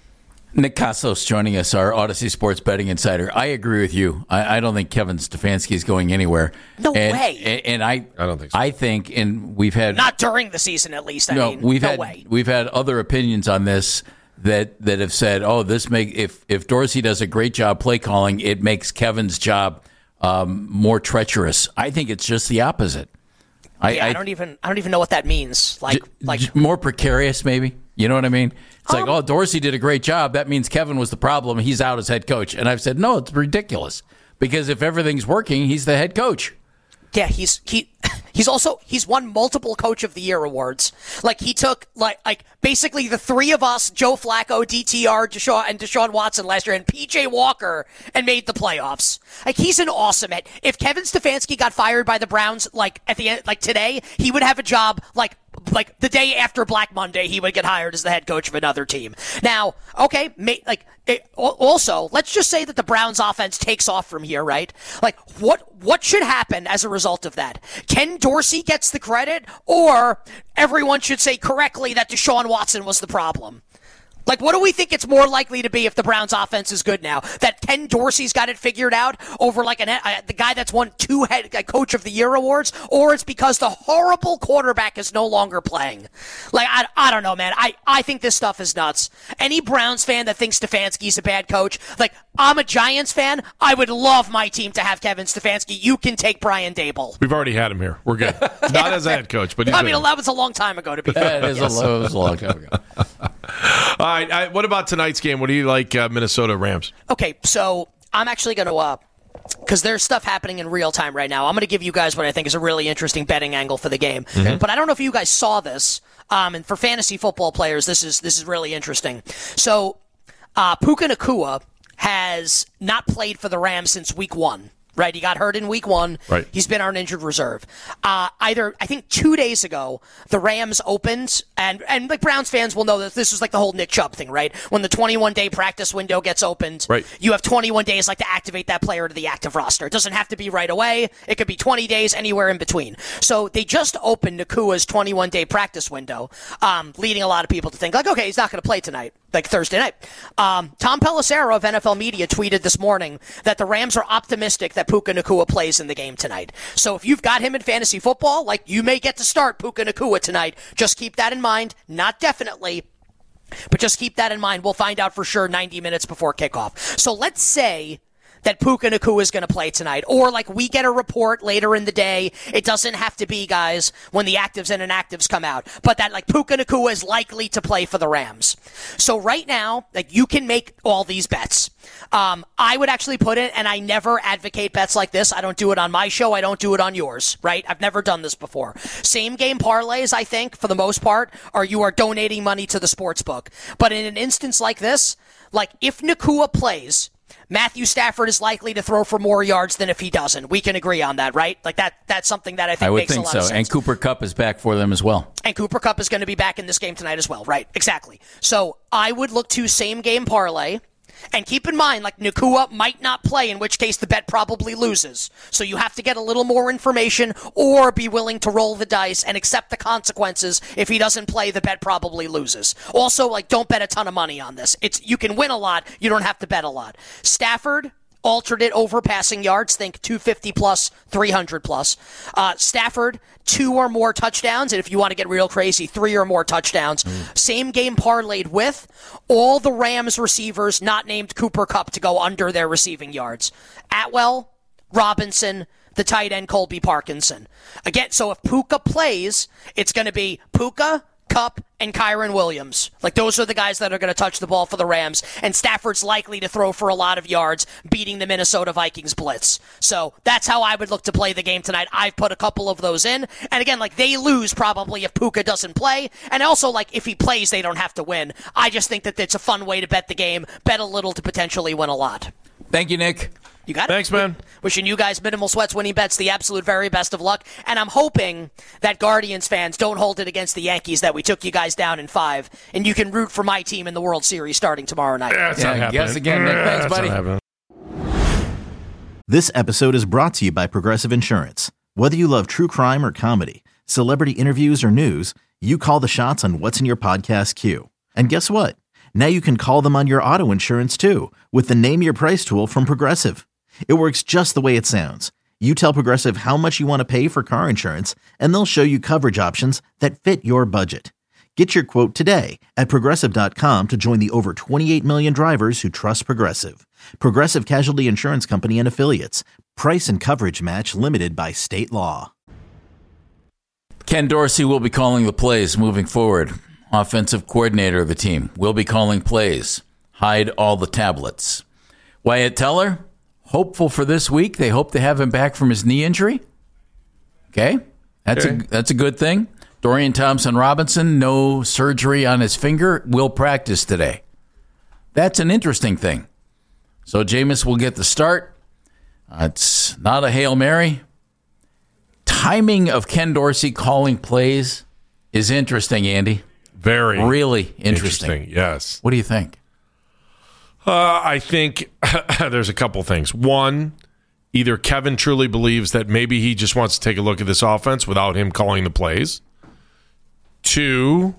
Nick Kostos joining us, our Odyssey Sports Betting Insider. I agree with you. I, I don't think Kevin Stefanski is going anywhere. No and, way. And, and I, I don't think so. I think, and we've had not during the season at least. I no, mean, we've no had way. we've had other opinions on this that that have said, oh, this make if if Dorsey does a great job play calling, it makes Kevin's job um, more treacherous. I think it's just the opposite. I, yeah, I, I don't even I don't even know what that means. Like j- like j- more precarious, maybe. You know what I mean? It's um, like, oh, Dorsey did a great job. That means Kevin was the problem. He's out as head coach. And I've said, no, it's ridiculous because if everything's working, he's the head coach. Yeah, he's he he's also he's won multiple Coach of the Year awards. Like he took like like basically the three of us, Joe Flacco, D T R, Deshaun, and Deshaun Watson last year, and P J Walker, and made the playoffs. Like he's an awesome head. If Kevin Stefanski got fired by the Browns, like at the end, like today, he would have a job like. Like the day after Black Monday, he would get hired as the head coach of another team. Now, okay, may, like it, also, let's just say that the Browns' offense takes off from here, right? Like, what what should happen as a result of that? Ken Dorsey gets the credit, or everyone should say correctly that Deshaun Watson was the problem? Like, what do we think it's more likely to be if the Browns' offense is good now? That Ken Dorsey's got it figured out over like an, uh, the guy that's won two head uh, Coach of the Year awards, or it's because the horrible quarterback is no longer playing? Like, I, I don't know, man. I, I think this stuff is nuts. Any Browns fan that thinks Stefanski's a bad coach, like, I'm a Giants fan. I would love my team to have Kevin Stefanski. You can take Brian Daboll. We've already had him here. We're good. Not yeah, as a head coach, but he's I mean, good. that was a long time ago, to be fair. Yeah, it, is yes. a, it was a long time ago. All right. I, what about tonight's game? What do you like, uh, Minnesota Rams? Okay, so I'm actually going to, uh, because there's stuff happening in real time right now. I'm going to give you guys what I think is a really interesting betting angle for the game. Mm-hmm. But I don't know if you guys saw this. Um, and for fantasy football players, this is this is really interesting. So uh, Puka Nacua has not played for the Rams since week one. Right, he got hurt in week one. Right. He's been on injured reserve. Uh, either, I think two days ago, the Rams opened, and, and like Browns fans will know that this was like the whole Nick Chubb thing, right? When the twenty-one day practice window gets opened, right. you have twenty-one days like to activate that player to the active roster. It doesn't have to be right away. It could be twenty days, anywhere in between. So they just opened Nakua's twenty-one day practice window, um, leading a lot of people to think like, okay, he's not going to play tonight, like Thursday night. Um, Tom Pelissero of N F L Media tweeted this morning that the Rams are optimistic that Puka Nacua plays in the game tonight. So if you've got him in fantasy football, like you may get to start Puka Nacua tonight. Just keep that in mind. Not definitely, but just keep that in mind. We'll find out for sure ninety minutes before kickoff. So let's say that Puka Nacua is going to play tonight. Or like we get a report later in the day. It doesn't have to be, guys, when the actives and inactives come out. But that like Puka Nacua is likely to play for the Rams. So right now, like you can make all these bets. Um, I would actually put it, and I never advocate bets like this. I don't do it on my show. I don't do it on yours, right? I've never done this before. Same game parlays, I think, for the most part, are you are donating money to the sports book. But in an instance like this, like if Nacua plays, Matthew Stafford is likely to throw for more yards than if he doesn't. We can agree on that, right? Like that that's something that I think I would makes think a lot so. of sense. And Cooper Kupp is back for them as well. And Cooper Kupp is going to be back in this game tonight as well, right? Exactly. So I would look to same game parlay. And keep in mind, like, Nacua might not play, in which case the bet probably loses. So you have to get a little more information or be willing to roll the dice and accept the consequences. If he doesn't play, the bet probably loses. Also, like, don't bet a ton of money on this. It's you can win a lot. You don't have to bet a lot. Stafford, alternate over passing yards. Think two fifty plus, three hundred plus. Uh, Stafford, two or more touchdowns. And if you want to get real crazy, three or more touchdowns. Mm. Same game parlayed with all the Rams receivers not named Cooper Kupp to go under their receiving yards. Atwell, Robinson, the tight end Colby Parkinson. Again, so if Puka plays, it's going to be Puka, Kupp, and Kyron Williams. Like, those are the guys that are going to touch the ball for the Rams, and Stafford's likely to throw for a lot of yards, beating the Minnesota Vikings blitz. So that's how I would look to play the game tonight. I've put a couple of those in, and again, like, they lose probably if Puka doesn't play, and also, like, if he plays, they don't have to win. I just think that it's a fun way to bet the game, bet a little to potentially win a lot. Thank you, Nick. You got it. Thanks, man. Wishing you guys minimal sweats, winning bets, the absolute very best of luck. And I'm hoping that Guardians fans don't hold it against the Yankees that we took you guys down in five, and you can root for my team in the World Series starting tomorrow night. Yeah, that's Yeah, not happening. guess again, Nick. Thanks, That's buddy. not happening. This episode is brought to you by Progressive Insurance. Whether you love true crime or comedy, celebrity interviews or news, you call the shots on what's in your podcast queue. And guess what? Now you can call them on your auto insurance too with the Name Your Price tool from Progressive. It works just the way it sounds. You tell Progressive how much you want to pay for car insurance, and they'll show you coverage options that fit your budget. Get your quote today at Progressive dot com to join the over twenty-eight million drivers who trust Progressive. Progressive Casualty Insurance Company and Affiliates. Price and coverage match limited by state law. Ken Dorsey will be calling the plays moving forward. Offensive coordinator of the team will be calling plays. Hide all the tablets. Wyatt Teller, hopeful for this week. They hope to have him back from his knee injury. Okay, that's Okay. a that's a good thing. Dorian Thompson-Robinson, no surgery on his finger, will practice today. That's an interesting thing. So Jameis will get the start. Uh, it's not a Hail Mary. Timing of Ken Dorsey calling plays is interesting, Andy. Very. Really interesting. Interesting, yes. What do you think? Uh, I think there's a couple things. One, either Kevin truly believes that maybe he just wants to take a look at this offense without him calling the plays. Two,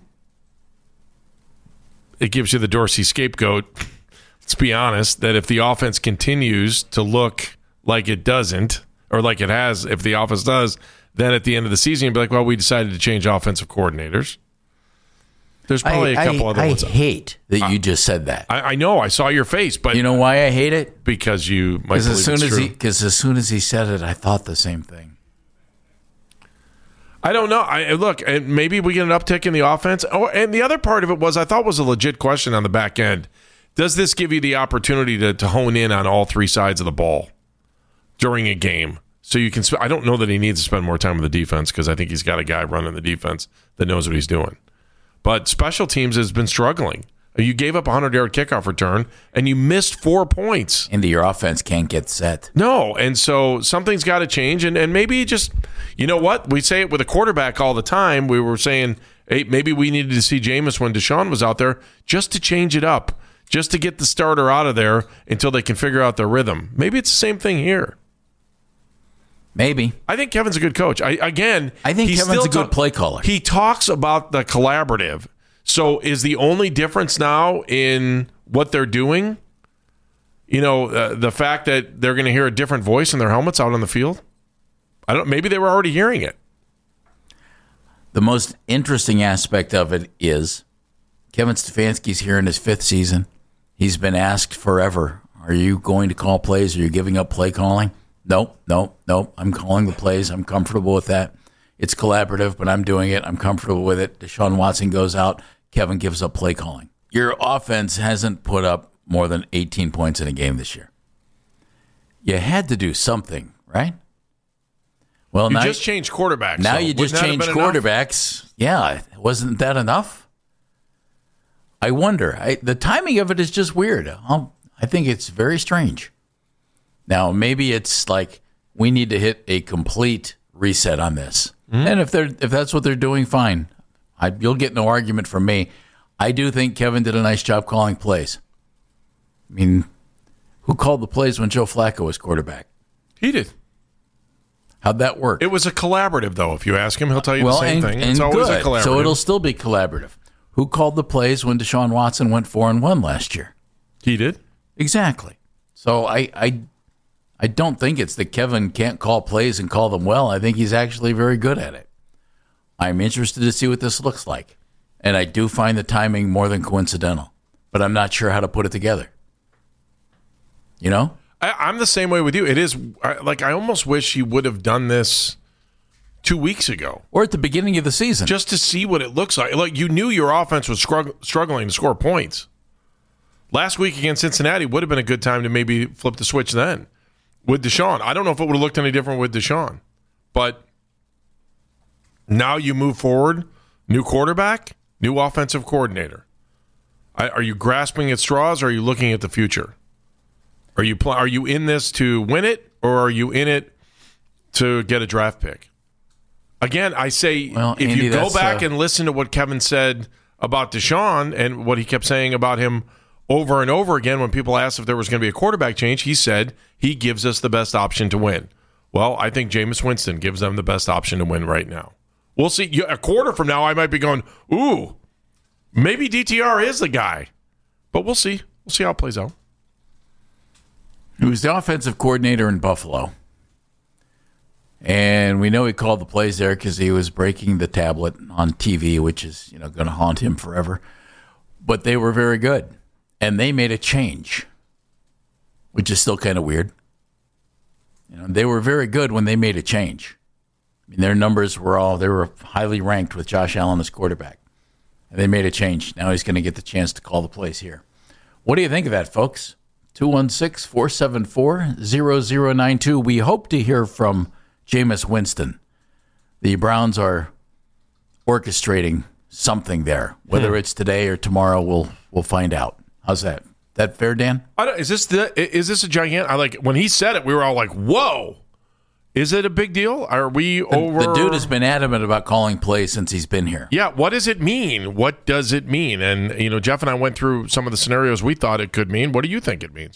it gives you the Dorsey scapegoat. Let's be honest, that if the offense continues to look like it doesn't, or like it has, if the offense does, then at the end of the season, you'd be like, well, we decided to change offensive coordinators. There's probably I, a couple I, other I ones. hate that you just said that. I, I know. I saw your face, but You know why I hate it? because you might Because believe as soon it's as true. he, because as soon as he said it, I thought the same thing. I don't know. I look, and maybe we get an uptick in the offense. Oh, and the other part of it was I thought was a legit question on the back end. Does this give you the opportunity to, to hone in on all three sides of the ball during a game? So you can. Sp- I don't know that he needs to spend more time with the defense because I think he's got a guy running the defense that knows what he's doing. But special teams has been struggling. You gave up a hundred-yard kickoff return, and you missed four points. Into your offense can't get set. No, and so something's got to change, and, and maybe just, you know what? We say it with a quarterback all the time. We were saying, hey, maybe we needed to see Jameis when Deshaun was out there just to change it up, just to get the starter out of there until they can figure out their rhythm. Maybe it's the same thing here. Maybe. I think Kevin's a good coach. I, again, I think he Kevin's still a good ta- play caller. He talks about the collaborative. So is the only difference now in what they're doing, you know, uh, the fact that they're going to hear a different voice in their helmets out on the field? I don't. Maybe they were already hearing it. The most interesting aspect of it is Kevin Stefanski's here in his fifth season. He's been asked forever, are you going to call plays? Are you giving up play calling? Nope, nope, nope. I'm calling the plays. I'm comfortable with that. It's collaborative, but I'm doing it. I'm comfortable with it. Deshaun Watson goes out. Kevin gives up play calling. Your offense hasn't put up more than eighteen points in a game this year. You had to do something, right? Well, You now just changed quarterbacks. now so you just wouldn't that have changed been enough? quarterbacks. Yeah, wasn't that enough? I wonder. I, the timing of it is just weird. I'll, I think it's very strange. Now, maybe it's like we need to hit a complete reset on this. Mm-hmm. And if they're if that's what they're doing, fine. I, you'll get no argument from me. I do think Kevin did a nice job calling plays. I mean, who called the plays when Joe Flacco was quarterback? He did. How'd that work? It was a collaborative, though. If you ask him, he'll tell you well, the same and, thing. And It's always good. a collaborative. So it'll still be collaborative. Who called the plays when Deshaun Watson went four and one last year? He did. Exactly. So I, I, I don't think it's that Kevin can't call plays and call them well. I think he's actually very good at it. I'm interested to see what this looks like. And I do find the timing more than coincidental. But I'm not sure how to put it together. You know? I, I'm the same way with you. It is I, like I almost wish he would have done this two weeks ago. Or at the beginning of the season. Just to see what it looks like. Like, you knew your offense was strugg- struggling to score points. Last week against Cincinnati would have been a good time to maybe flip the switch then with Deshaun. I don't know if it would have looked any different with Deshaun. But now you move forward, new quarterback, new offensive coordinator. I, are you grasping at straws, or are you looking at the future? Are you pl- are you in this to win it, or are you in it to get a draft pick? Again, I say well, if Andy, you go back uh... and listen to what Kevin said about Deshaun and what he kept saying about him over and over again when people asked if there was going to be a quarterback change, he said he gives us the best option to win. Well, I think Jameis Winston gives them the best option to win right now. We'll see. A quarter from now, I might be going, ooh, maybe D T R is the guy. But we'll see. We'll see how it plays out. He was the offensive coordinator in Buffalo. And we know he called the plays there because he was breaking the tablet on T V, which is, you know, going to haunt him forever. But they were very good. And they made a change, which is still kind of weird. You know, they were very good when they made a change. I mean, their numbers were all, they were highly ranked with Josh Allen as quarterback. And they made a change. Now he's going to get the chance to call the plays here. What do you think of that, folks? two one six, four seven four, zero zero nine two. We hope to hear from Jameis Winston. The Browns are orchestrating something there. Whether hmm. it's today or tomorrow, we'll we'll find out. How's that? That fair, Dan? I don't, is this the is this a giant? I like when he said it, we were all like, "Whoa!" Is it a big deal? Are we the, over? The dude has been adamant about calling plays since he's been here. Yeah. What does it mean? What does it mean? And you know, Jeff and I went through some of the scenarios we thought it could mean. What do you think it means?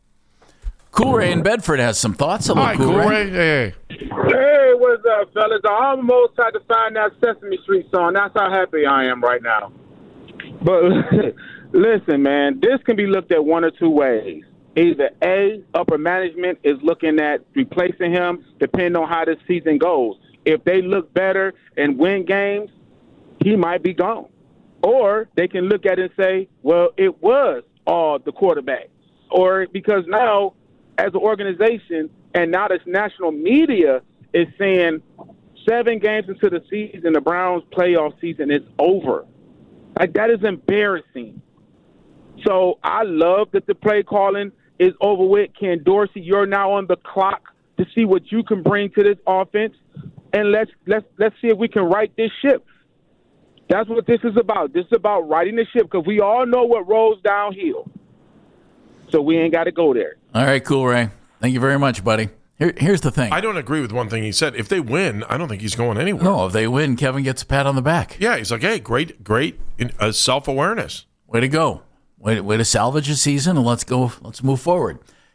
Cool Ray in Bedford has some thoughts. Hello, Hi, Cool Cool Ray. Ray. Hey. Hey, what's up, fellas? I almost had to find that Sesame Street song. That's how happy I am right now. But listen, man, this can be looked at one or two ways. Either A, upper management is looking at replacing him, depending on how this season goes. If they look better and win games, he might be gone. Or they can look at it and say, well, it was all the quarterback. Or because now, as an organization, and now this national media is saying seven games into the season, the Browns' playoff season is over. Like, that is embarrassing. So I love that the play calling is over with. Ken Dorsey, you're now on the clock to see what you can bring to this offense, and let's let's let's see if we can right this ship. That's what this is about. This is about righting the ship because we all know what rolls downhill. So we ain't got to go there. All right, Cool Ray. Thank you very much, buddy. Here, here's the thing. I don't agree with one thing he said. If they win, I don't think he's going anywhere. No, if they win, Kevin gets a pat on the back. Yeah, he's like, hey, great, great uh, self-awareness. Way to go. Way to, way to salvage a season, and let's go. Let's move forward.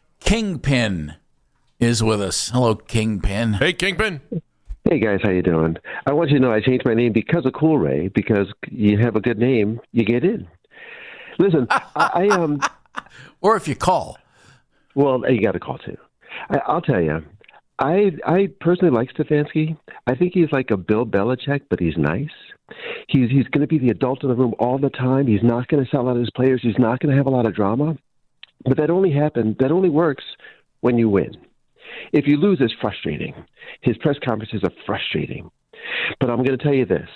Kingpin is with us. Hello, Kingpin. Hey, Kingpin. Hey, guys. How you doing? I want you to know I changed my name because of Cool Ray, because you have a good name, you get in. Listen, I, I um, or if you call. Well, you got to call, too. I, I'll tell you, I I personally like Stefanski. I think he's like a Bill Belichick, but he's nice. He's he's going to be the adult in the room all the time. He's not going to sell out his players. He's not going to have a lot of drama. But that only happens, that only works when you win. If you lose, it's frustrating. His press conferences are frustrating. But I'm going to tell you this.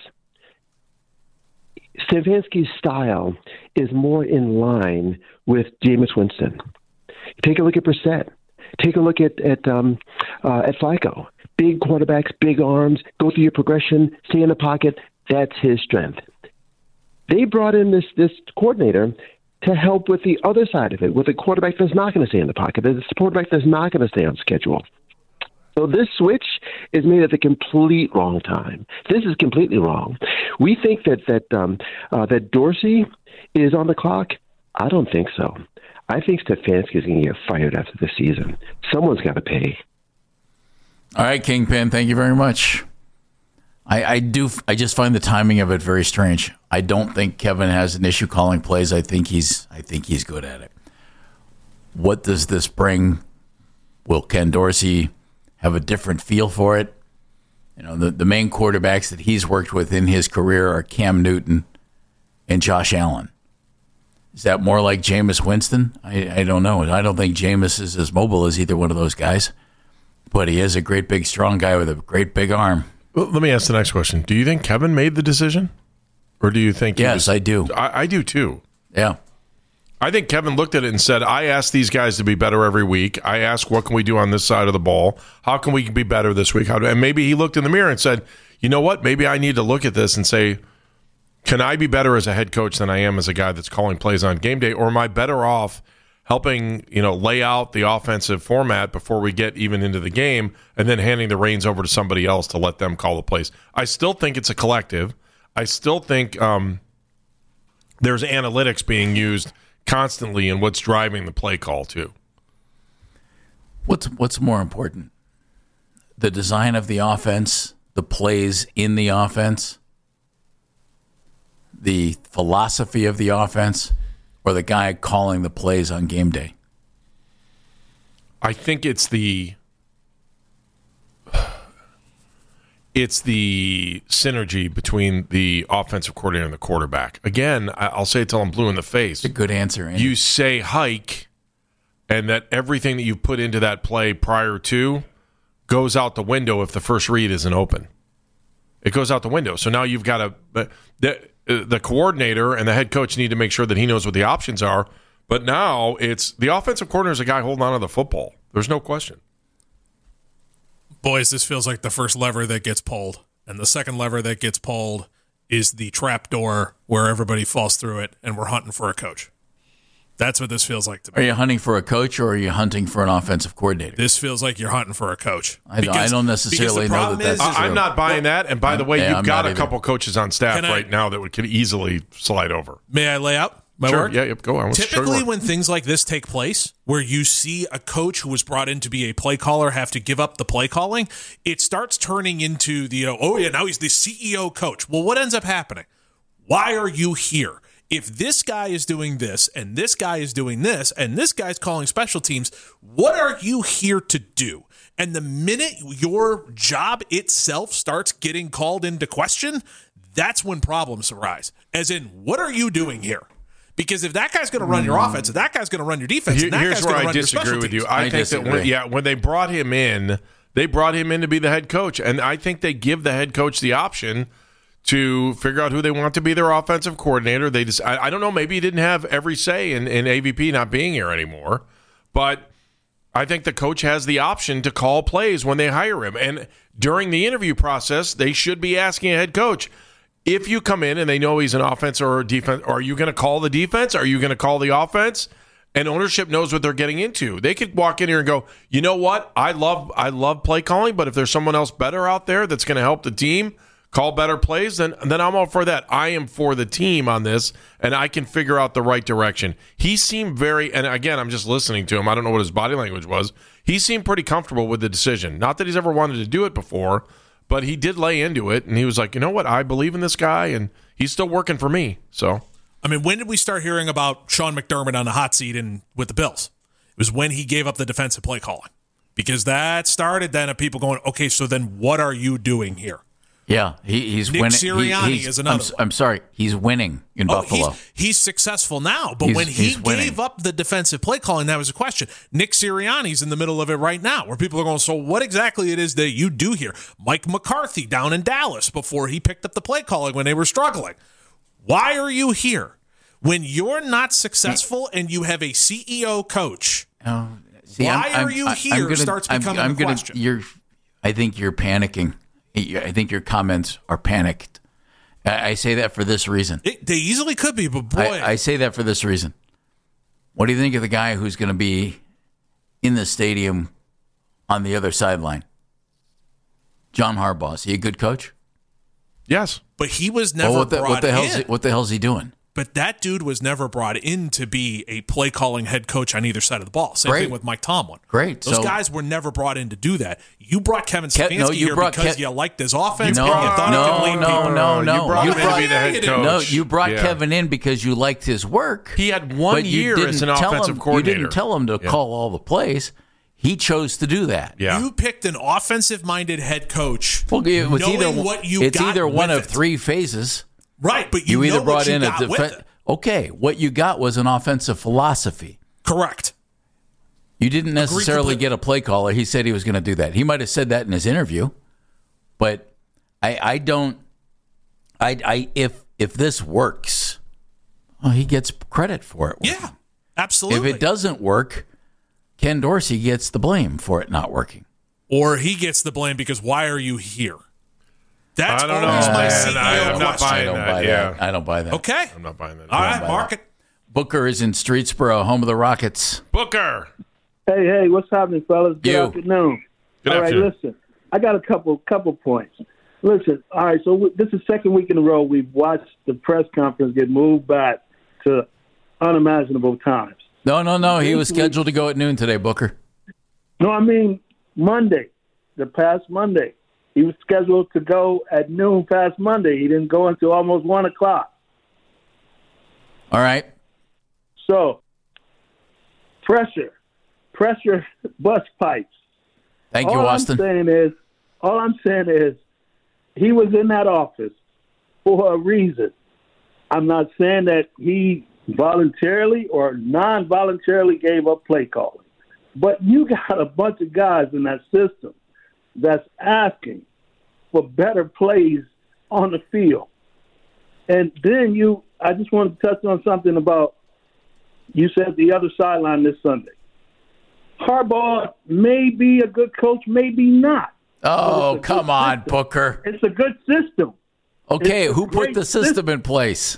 Stefanski's style is more in line with Jameis Winston. Take a look at Brissett. Take a look at at um, uh, at Flacco. Big quarterbacks, big arms, go through your progression, stay in the pocket. That's his strength. They brought in this this coordinator to help with the other side of it, with a quarterback that's not going to stay in the pocket, a quarterback that's not going to stay on schedule. So this switch is made at the complete wrong time. This is completely wrong. We think that that um, uh, that Dorsey is on the clock. I don't think so. I think Stefanski is going to get fired after the season. Someone's got to pay. All right, Kingpin, thank you very much. I, I do. I just find the timing of it very strange. I don't think Kevin has an issue calling plays. I think he's. I think he's good at it. What does this bring? Will Ken Dorsey have a different feel for it? You know, the the main quarterbacks that he's worked with in his career are Cam Newton and Josh Allen. Is that more like Jameis Winston? I, I don't know. I don't think Jameis is as mobile as either one of those guys, but he is a great big strong guy with a great big arm. Well, let me ask the next question. Do you think Kevin made the decision? Or do you think... Yes, was, I do. I, I do, too. Yeah. I think Kevin looked at it and said, I ask these guys to be better every week. I ask, what can we do on this side of the ball? How can we be better this week? How do, and maybe he looked in the mirror and said, you know what? Maybe I need to look at this and say, can I be better as a head coach than I am as a guy that's calling plays on game day? Or am I better off helping, you know, lay out the offensive format before we get even into the game and then handing the reins over to somebody else to let them call the plays? I still think it's a collective. I still think um, there's analytics being used constantly in what's driving the play call too. What's what's more important? The design of the offense, the plays in the offense, the philosophy of the offense, or the guy calling the plays on game day? I think it's the it's the synergy between the offensive coordinator and the quarterback. Again, I'll say it till I'm blue in the face. It's a good answer. Andy. You say hike, and that everything that you put into that play prior to goes out the window if the first read isn't open. It goes out the window. So now you've got to the, the coordinator and the head coach need to make sure that he knows what the options are. But now it's the offensive coordinator is a guy holding on to the football. There's no question. Boys, this feels like the first lever that gets pulled. And the second lever that gets pulled is the trap door where everybody falls through it, and we're hunting for a coach. That's what this feels like to me. Are you hunting for a coach, or are you hunting for an offensive coordinator? This feels like you're hunting for a coach. I, because, I don't necessarily know that that's is, true. I'm not buying that. And by the way, yeah, you've I'm got a either. couple coaches on staff Can right I, now that would, could easily slide over. May I lay out my sure, work? Yeah, yep, go on. Typically, when things like this take place, where you see a coach who was brought in to be a play caller have to give up the play calling, it starts turning into the, you know, oh, yeah, now he's the C E O coach. Well, what ends up happening? Why are you here? If this guy is doing this, and this guy is doing this, and this guy's calling special teams, what are you here to do? And the minute your job itself starts getting called into question, that's when problems arise. As in, what are you doing here? Because if that guy's going to run your offense, if that guy's going to run your defense, and that here's guy's where going to I run your disagree special with teams. you. I, I think disagree. that when, yeah, when they brought him in, they brought him in to be the head coach, and I think they give the head coach the option to figure out who they want to be their offensive coordinator. They just, I, I don't know, maybe he didn't have every say in, in A V P not being here anymore, but I think the coach has the option to call plays when they hire him. And during the interview process, they should be asking a head coach, if you come in and they know he's an offense or a defense, are you going to call the defense? Are you going to call the offense? And ownership knows what they're getting into. They could walk in here and go, you know what? I love, I love play calling, but if there's someone else better out there that's going to help the team call better plays, then then I'm all for that. I am for the team on this, and I can figure out the right direction. He seemed very, and again, I'm just listening to him. I don't know what his body language was. He seemed pretty comfortable with the decision. Not that he's ever wanted to do it before, but he did lay into it, and he was like, you know what? I believe in this guy, and he's still working for me. So, I mean, when did we start hearing about Sean McDermott on the hot seat in, with the Bills? It was when he gave up the defensive play calling. Because that started then of people going, okay, so then what are you doing here? Yeah, he, he's Nick winning. Sirianni he, he's, is another I'm, one. I'm sorry, he's winning in Oh, Buffalo. He's, he's successful now, but He's- when he he's winning. gave up the defensive play calling, that was a question. Nick Sirianni's in the middle of it right now, where people are going, so what exactly it is that you do here? Mike McCarthy down in Dallas before he picked up the play calling when they were struggling. Why are you here? When you're not successful and you have a C E O coach, Oh, see, why I'm- I'm- are you I- I'm here gonna- starts I'm- becoming I'm a gonna- question. You're, I think you're panicking. I think your comments are panicked. I, I say that for this reason. It, they easily could be, but boy. I, I say that for this reason. What do you think of the guy who's going to be in the stadium on the other sideline? John Harbaugh. Is he a good coach? yes. but he was never Well, what, the, brought what the hell's in. he, what the hell's he doing? But that dude was never brought in to be a play calling head coach on either side of the ball. Same Great. thing with Mike Tomlin. Great. Those So- guys were never brought in to do that. You brought Kevin Ke- Stefanski no, you here brought because Ke- you liked his offense No, and you thought no, he could lead no, people. no, no. You brought You him in to be the yeah, head you coach. did. No, you brought Yeah. Kevin in because you liked his work. He had one but you year didn't as an tell offensive him, coordinator. You didn't tell him to Yeah. call all the plays. He chose to do that. Yeah. You picked an offensive minded head coach. Well, it was knowing either what you it's got either one with of it. three phases. Right, but you, You, either know brought what you in a got with defense. it. Okay, what you got was an offensive philosophy. Correct. You didn't necessarily complete- get a play caller. He said he was going to do that. He might have said that in his interview, but I, I don't. I, I if if this works, well, he gets credit for it. Yeah, absolutely. If it doesn't work, Ken Dorsey gets the blame for it not working. Or he gets the blame because why are you here? That's I don't always know, my man. C E O I am not question. buying I don't that. buy Yeah. that. I don't buy that. Okay. I'm not buying that. All right, buy mark that. it. Booker is in Streetsboro, home of the Rockets. Booker. Hey, hey, what's happening, fellas? Good You. afternoon. Good all right, afternoon. listen, I got a couple couple points. Listen, all right, so w- this is the second week in a row we've watched the press conference get moved back to unimaginable times. No, no, no. He was scheduled to go at noon today, Booker. No, I mean Monday, the past Monday. He was scheduled to go at noon past Monday. He didn't go until almost one o'clock. All right. So, pressure, pressure bus pipes. Thank you, all Austin. I'm saying is, all I'm saying is, he was in that office for a reason. I'm not saying that he voluntarily or non-voluntarily gave up play calling, but you got a bunch of guys in that system that's asking for better plays on the field. And then you, I just want to touch on something about, you said the other sideline this Sunday. Harbaugh may be a good coach, maybe not. Oh, come on, system. Booker. It's a good system. Okay, It's a who put great the system in place?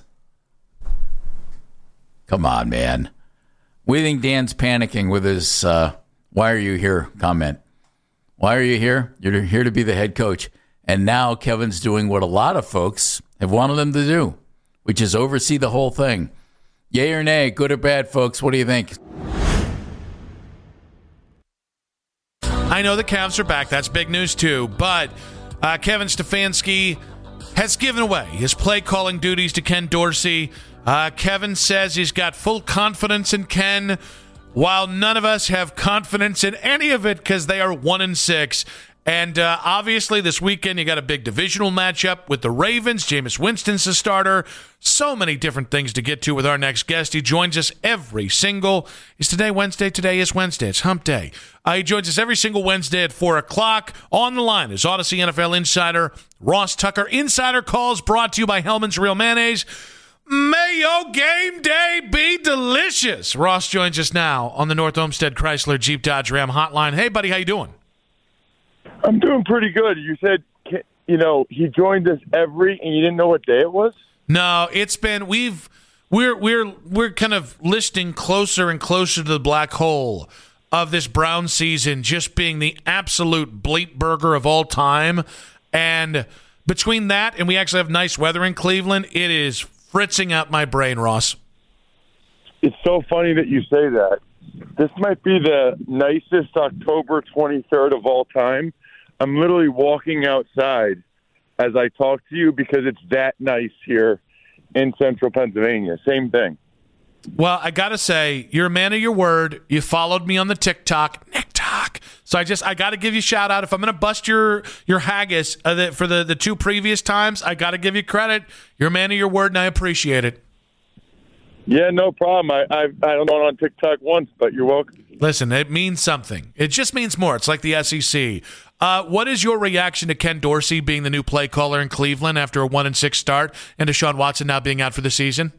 Come on, man. We think Dan's panicking with his uh, why are you here comment. Why are you here? You're here to be the head coach. And now Kevin's doing what a lot of folks have wanted him to do, which is oversee the whole thing. Yay or nay, good or bad, folks? What do you think? I know the Cavs are back. That's big news, too. But uh, Kevin Stefanski has given away his play-calling duties to Ken Dorsey. Uh, Kevin says he's got full confidence in Ken, while none of us have confidence in any of it because they are one and six. And uh, obviously this weekend you got a big divisional matchup with the Ravens. Jameis Winston's the starter. So many different things to get to with our next guest. He joins us every single, is today Wednesday? Today is Wednesday. It's hump day. Uh, he joins us every single Wednesday at four o'clock. On the line is Odyssey N F L insider Ross Tucker. Insider Calls brought to you by Hellman's Real Mayonnaise. May your game day be delicious. Ross joins us now on the North Olmsted Chrysler Jeep Dodge Ram hotline. Hey, buddy, how you doing? I'm doing pretty good. You said, you know, he joined us every, and you didn't know what day it was? No, it's been we've we're we're we're kind of listing closer and closer to the black hole of this Brown season, just being the absolute bleep burger of all time. And between that and we actually have nice weather in Cleveland, it is fritzing out my brain, Ross. It's so funny that you say that. This might be the nicest October twenty-third of all time. I'm literally walking outside as I talk to you because it's that nice here in central Pennsylvania. Same thing. Well, I got to say, you're a man of your word. You followed me on the TikTok, TikTok. So I just, I got to give you a shout out. If I'm going to bust your your haggis uh, the, for the, the two previous times, I got to give you credit. You're a man of your word, and I appreciate it. Yeah, no problem. I I, I don't know on TikTok once, but you're welcome. Listen, it means something. It just means more. It's like the S E C. Uh, what is your reaction to Ken Dorsey being the new play caller in Cleveland after a one and six start, and Deshaun Watson now being out for the season?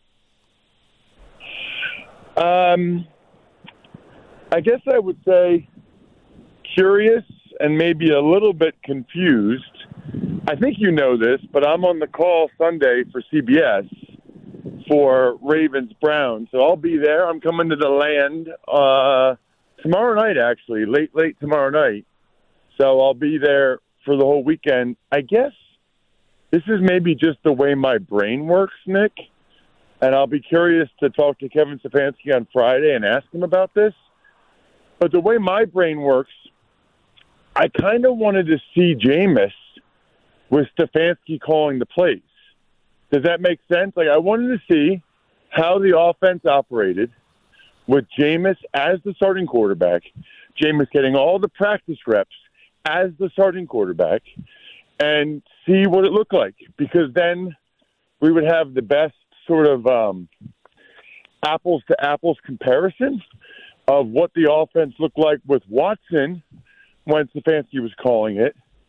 Um, I guess I would say curious and maybe a little bit confused. I think you know this, but I'm on the call Sunday for C B S for Ravens Browns, so I'll be there. I'm coming to the land uh, tomorrow night, actually, late, late tomorrow night. So I'll be there for the whole weekend. I guess this is maybe just the way my brain works, Nick, and I'll be curious to talk to Kevin Stefanski on Friday and ask him about this. But the way my brain works, I kind of wanted to see Jameis with Stefanski calling the plays. Does that make sense? Like, I wanted to see how the offense operated with Jameis as the starting quarterback, Jameis getting all the practice reps as the starting quarterback, and see what it looked like. Because then we would have the best sort of um, apples-to-apples comparison of what the offense looked like with Watson when Stefanski was calling it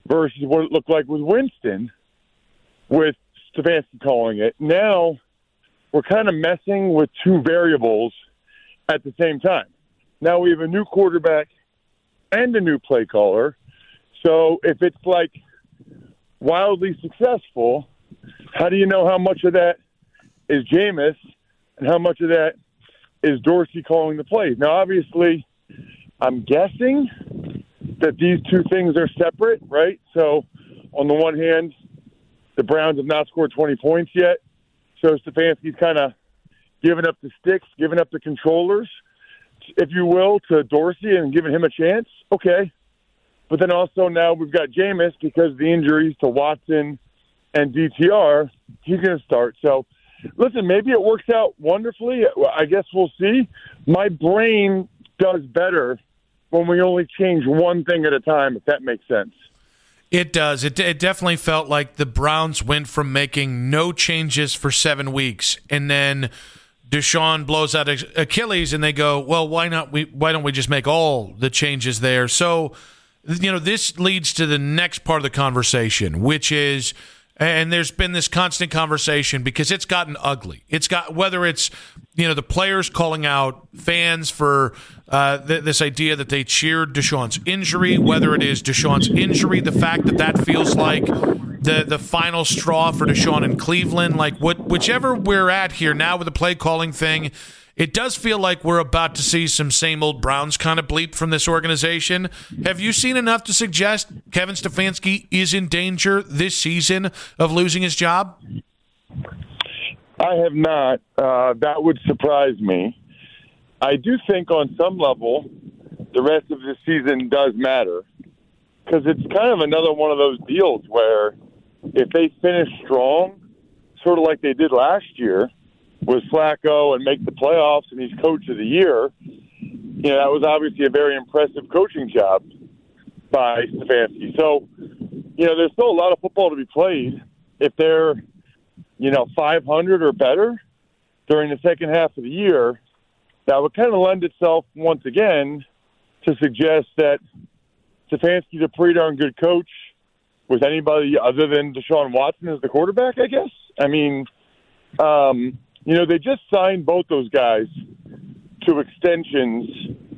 versus what it looked like with Winston, with Stefanski calling it. Now we're kind of messing with two variables at the same time. Now we have a new quarterback and a new play caller. So if it's like wildly successful, how do you know how much of that is Jameis and how much of that is Dorsey calling the plays? Now, obviously, I'm guessing that these two things are separate, right? So on the one hand, the Browns have not scored twenty points yet. So Stefanski's kind of giving up the sticks, giving up the controllers, if you will, to Dorsey and giving him a chance. Okay. But then also now we've got Jameis because of the injuries to Watson and D T R. He's going to start. So, listen, maybe it works out wonderfully. I guess we'll see. My brain does better when we only change one thing at a time, if that makes sense. It does. It, it definitely felt like the Browns went from making no changes for seven weeks, and then Deshaun blows out Achilles, and they go, well, why not? We why don't we just make all the changes there? So, you know, this leads to the next part of the conversation, which is, and there's been this constant conversation because it's gotten ugly. It's got, whether it's, you know, the players calling out fans for uh, th- this idea that they cheered Deshaun's injury, whether it is Deshaun's injury, the fact that that feels like the the final straw for Deshaun in Cleveland, like what, whichever we're at here now with the play calling thing, it does feel like we're about to see some same old Browns kind of bleep from this organization. Have you seen enough to suggest Kevin Stefanski is in danger this season of losing his job? I have not. Uh, that would surprise me. I do think on some level the rest of the season does matter because it's kind of another one of those deals where if they finish strong, sort of like they did last year, with Flacco and make the playoffs and he's coach of the year, you know, that was obviously a very impressive coaching job by Stefanski. So, you know, there's still a lot of football to be played. If they're, you know, five hundred or better during the second half of the year, that would kind of lend itself once again to suggest that Stefanski's a pretty darn good coach with anybody other than Deshaun Watson as the quarterback, I guess. I mean, um, you know, they just signed both those guys to extensions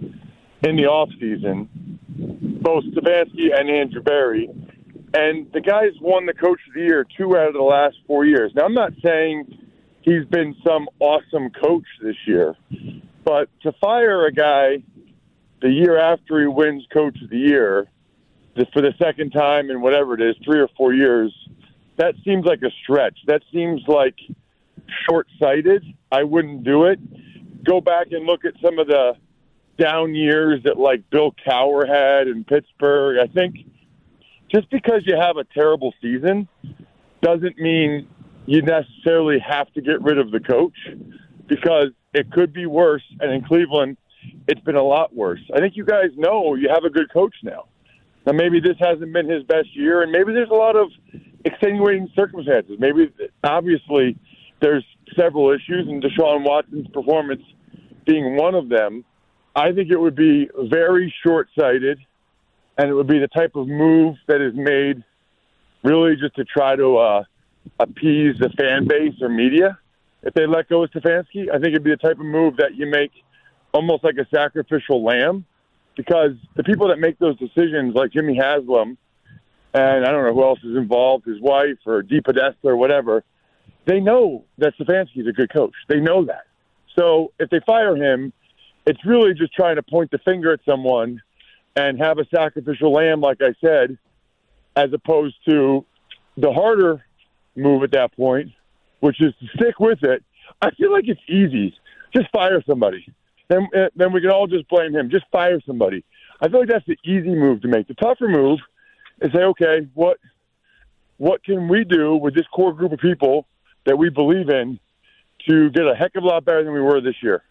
in the offseason, both Stefanski and Andrew Berry. And the guys won the Coach of the Year two out of the last four years. Now, I'm not saying he's been some awesome coach this year, but to fire a guy the year after he wins Coach of the Year just for the second time in whatever it is, three or four years, that seems like a stretch. That seems like short-sighted. I wouldn't do it. Go back and look at some of the down years that like Bill Cowher had in Pittsburgh. I think just because you have a terrible season doesn't mean you necessarily have to get rid of the coach because it could be worse. And in Cleveland, it's been a lot worse. I think you guys know you have a good coach now. Now, maybe this hasn't been his best year, and maybe there's a lot of extenuating circumstances. Maybe, obviously, there's several issues, and Deshaun Watson's performance being one of them. I think it would be very short-sighted, and it would be the type of move that is made really just to try to uh, appease the fan base or media. If they let go of Stefanski, I think it'd be the type of move that you make almost like a sacrificial lamb, because the people that make those decisions, like Jimmy Haslam, and I don't know who else is involved, his wife or Dee Podesta or whatever, they know that Stefanski's a good coach. They know that. So if they fire him, it's really just trying to point the finger at someone and have a sacrificial lamb, like I said, as opposed to the harder move at that point, which is to stick with it. I feel like it's easy. Just fire somebody. Then, then we can all just blame him. Just fire somebody. I feel like that's the easy move to make. The tougher move is say, okay, what what can we do with this core group of people that we believe in to get a heck of a lot better than we were this year?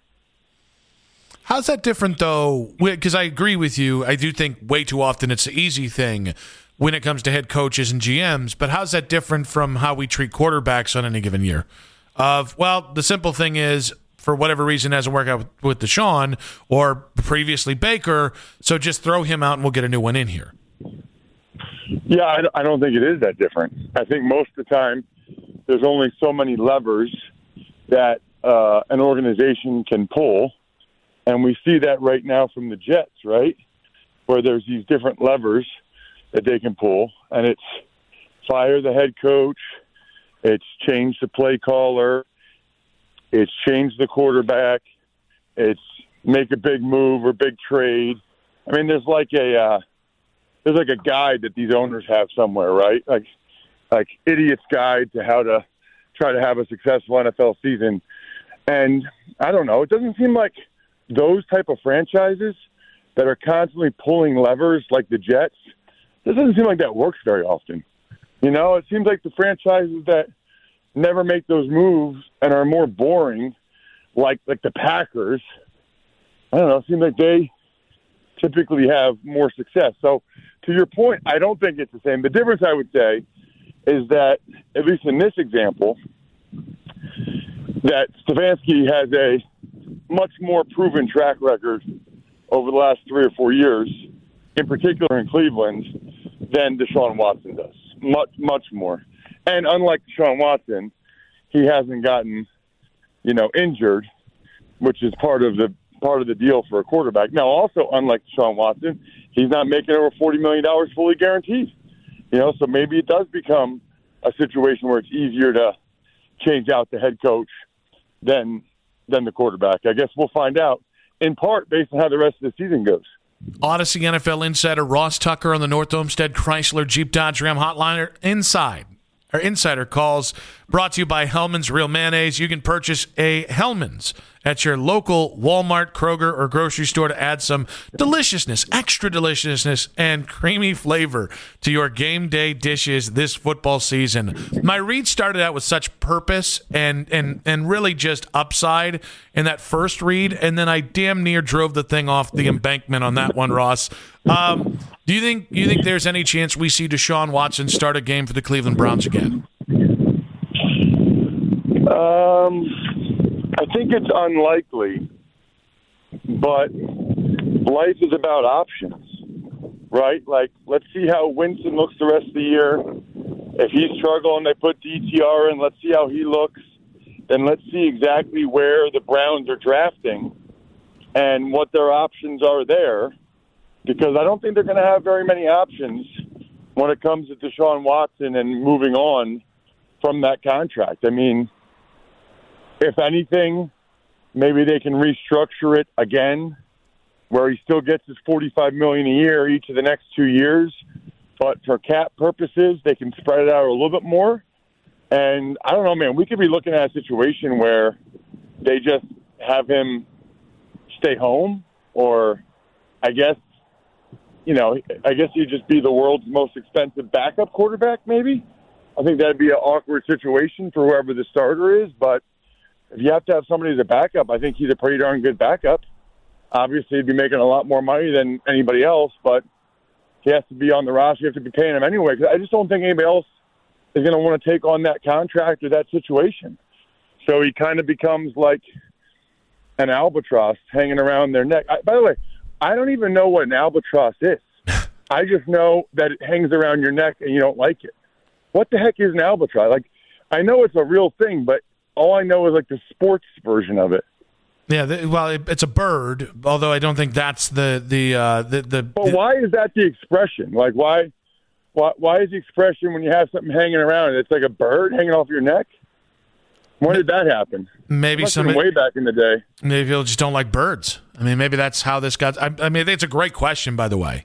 How's that different, though? Because I agree with you. I do think way too often it's the easy thing when it comes to head coaches and G Ms. But how's that different from how we treat quarterbacks on any given year? Of, well, the simple thing is, for whatever reason, it hasn't worked out with, with Deshaun or previously Baker, so just throw him out and we'll get a new one in here. Yeah, I don't- I don't think it is that different. I think most of the time there's only so many levers that uh, an organization can pull, and we see that right now from the Jets, right, where there's these different levers that they can pull, and it's fire the head coach, it's change the play caller, it's change the quarterback, it's make a big move or big trade. I mean, there's like a uh, there's like a guide that these owners have somewhere, right? Like like idiot's guide to how to try to have a successful N F L season. And I don't know, it doesn't seem like those type of franchises that are constantly pulling levers like the Jets, it doesn't seem like that works very often. You know, it seems like the franchises that never make those moves and are more boring, like like the Packers, I don't know, it seems like they typically have more success. So to your point, I don't think it's the same. The difference, I would say, is that, at least in this example, that Stefanski has a much more proven track record over the last three or four years, in particular in Cleveland, than Deshaun Watson does. Much, much more. And unlike Deshaun Watson, he hasn't gotten, you know, injured, which is part of the part of the deal for a quarterback. Now, also, unlike Deshaun Watson, he's not making over forty million dollars fully guaranteed. You know, so maybe it does become a situation where it's easier to change out the head coach than than the quarterback. I guess we'll find out, in part based on how the rest of the season goes. Odyssey N F L insider Ross Tucker on the North Olmsted Chrysler Jeep Dodge Ram Hotliner inside. Our insider calls brought to you by Hellman's Real Mayonnaise. You can purchase a Hellman's at your local Walmart, Kroger, or grocery store to add some deliciousness, extra deliciousness, and creamy flavor to your game day dishes this football season. My read started out with such purpose and and and really just upside in that first read, and then I damn near drove the thing off the embankment on that one, Ross. Um, do you think you think there's any chance we see Deshaun Watson start a game for the Cleveland Browns again? Um, I think it's unlikely, but life is about options, right? Like, let's see how Winston looks the rest of the year. If he's struggling, they put D T R in. Let's see how he looks. Then let's see exactly where the Browns are drafting and what their options are there, because I don't think they're going to have very many options when it comes to Deshaun Watson and moving on from that contract. I mean, if anything, maybe they can restructure it again where he still gets his forty-five million dollars a year each of the next two years. But for cap purposes, they can spread it out a little bit more. And I don't know, man, we could be looking at a situation where they just have him stay home, or I guess, you know, I guess he'd just be the world's most expensive backup quarterback, maybe. I think that'd be an awkward situation for whoever the starter is, but if you have to have somebody as a backup, I think he's a pretty darn good backup. Obviously, he'd be making a lot more money than anybody else, but he has to be on the roster. You have to be paying him anyway, because I just don't think anybody else is going to want to take on that contract or that situation. So he kind of becomes like an albatross hanging around their neck. I, by the way, I don't even know what an albatross is. I just know that it hangs around your neck and you don't like it. What the heck is an albatross? Like, I know it's a real thing, but all I know is like the sports version of it. Yeah, the, well, it, it's a bird, although I don't think that's the the uh, the, the. But the, why is that the expression? Like, why, why, why is the expression when you have something hanging around? It's like a bird hanging off your neck. When did that happen? Maybe some way back in the day. Maybe people just don't like birds. I mean, maybe that's how this got. I, I mean, it's a great question, by the way.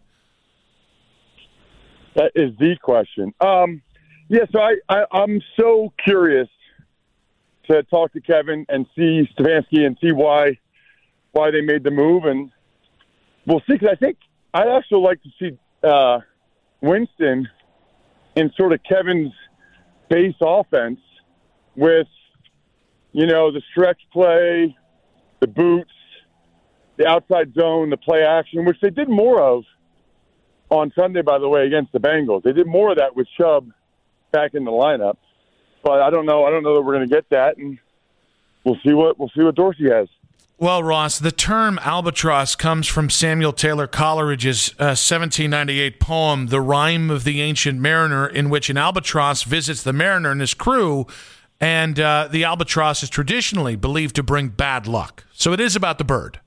That is the question. Um, yeah, so I, I I'm so curious to talk to Kevin and see Stefanski and see why why they made the move, and we'll see. Because I think I'd also like to see uh, Winston in sort of Kevin's base offense with, you know, the stretch play, the boots, the outside zone, the play action, which they did more of on Sunday, by the way, against the Bengals. They did more of that with Chubb back in the lineup. But I don't know. I don't know that we're going to get that, and we'll see what we'll see what Dorsey has. Well, Ross, the term albatross comes from Samuel Taylor Coleridge's uh, seventeen ninety-eight poem, The Rime of the Ancient Mariner, in which an albatross visits the mariner and his crew, and uh, the albatross is traditionally believed to bring bad luck. So it is about the bird.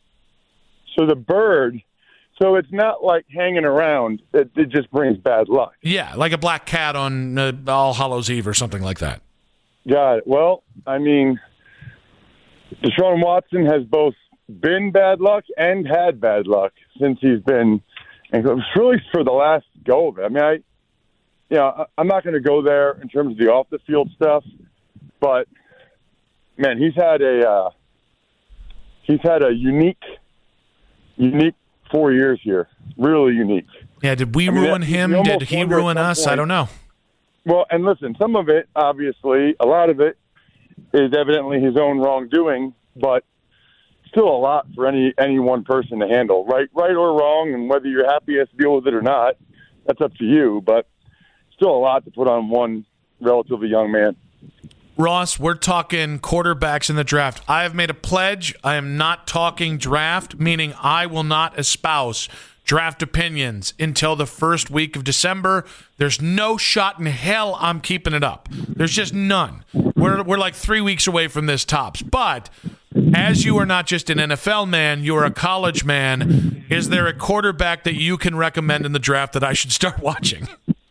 So the bird, so it's not like hanging around. It, it just brings bad luck. Yeah, like a black cat on uh, All Hallows Eve or something like that. Got it. Well, I mean, Deshaun Watson has both been bad luck and had bad luck since he's been, and it was really for the last go of it. I mean, I, you know, I'm not going to go there in terms of the off the field stuff, but man, he's had a, uh, he's had a unique, unique four years here. Really unique. Yeah. Did we I mean, ruin him? Did he ruin us? Point, I don't know. Well, and listen, some of it, obviously, a lot of it is evidently his own wrongdoing, but still a lot for any any one person to handle, right, right or wrong, and whether you're happy to deal with it or not, that's up to you. But still a lot to put on one relatively young man. Ross, we're talking quarterbacks in the draft. I have made a pledge. I am not talking draft, meaning I will not espouse draft opinions until the first week of December. There's no shot in hell I'm keeping it up. There's just none. We're we're like three weeks away from this tops. But as you are not just an N F L man, you're a college man. Is there a quarterback that you can recommend in the draft that I should start watching?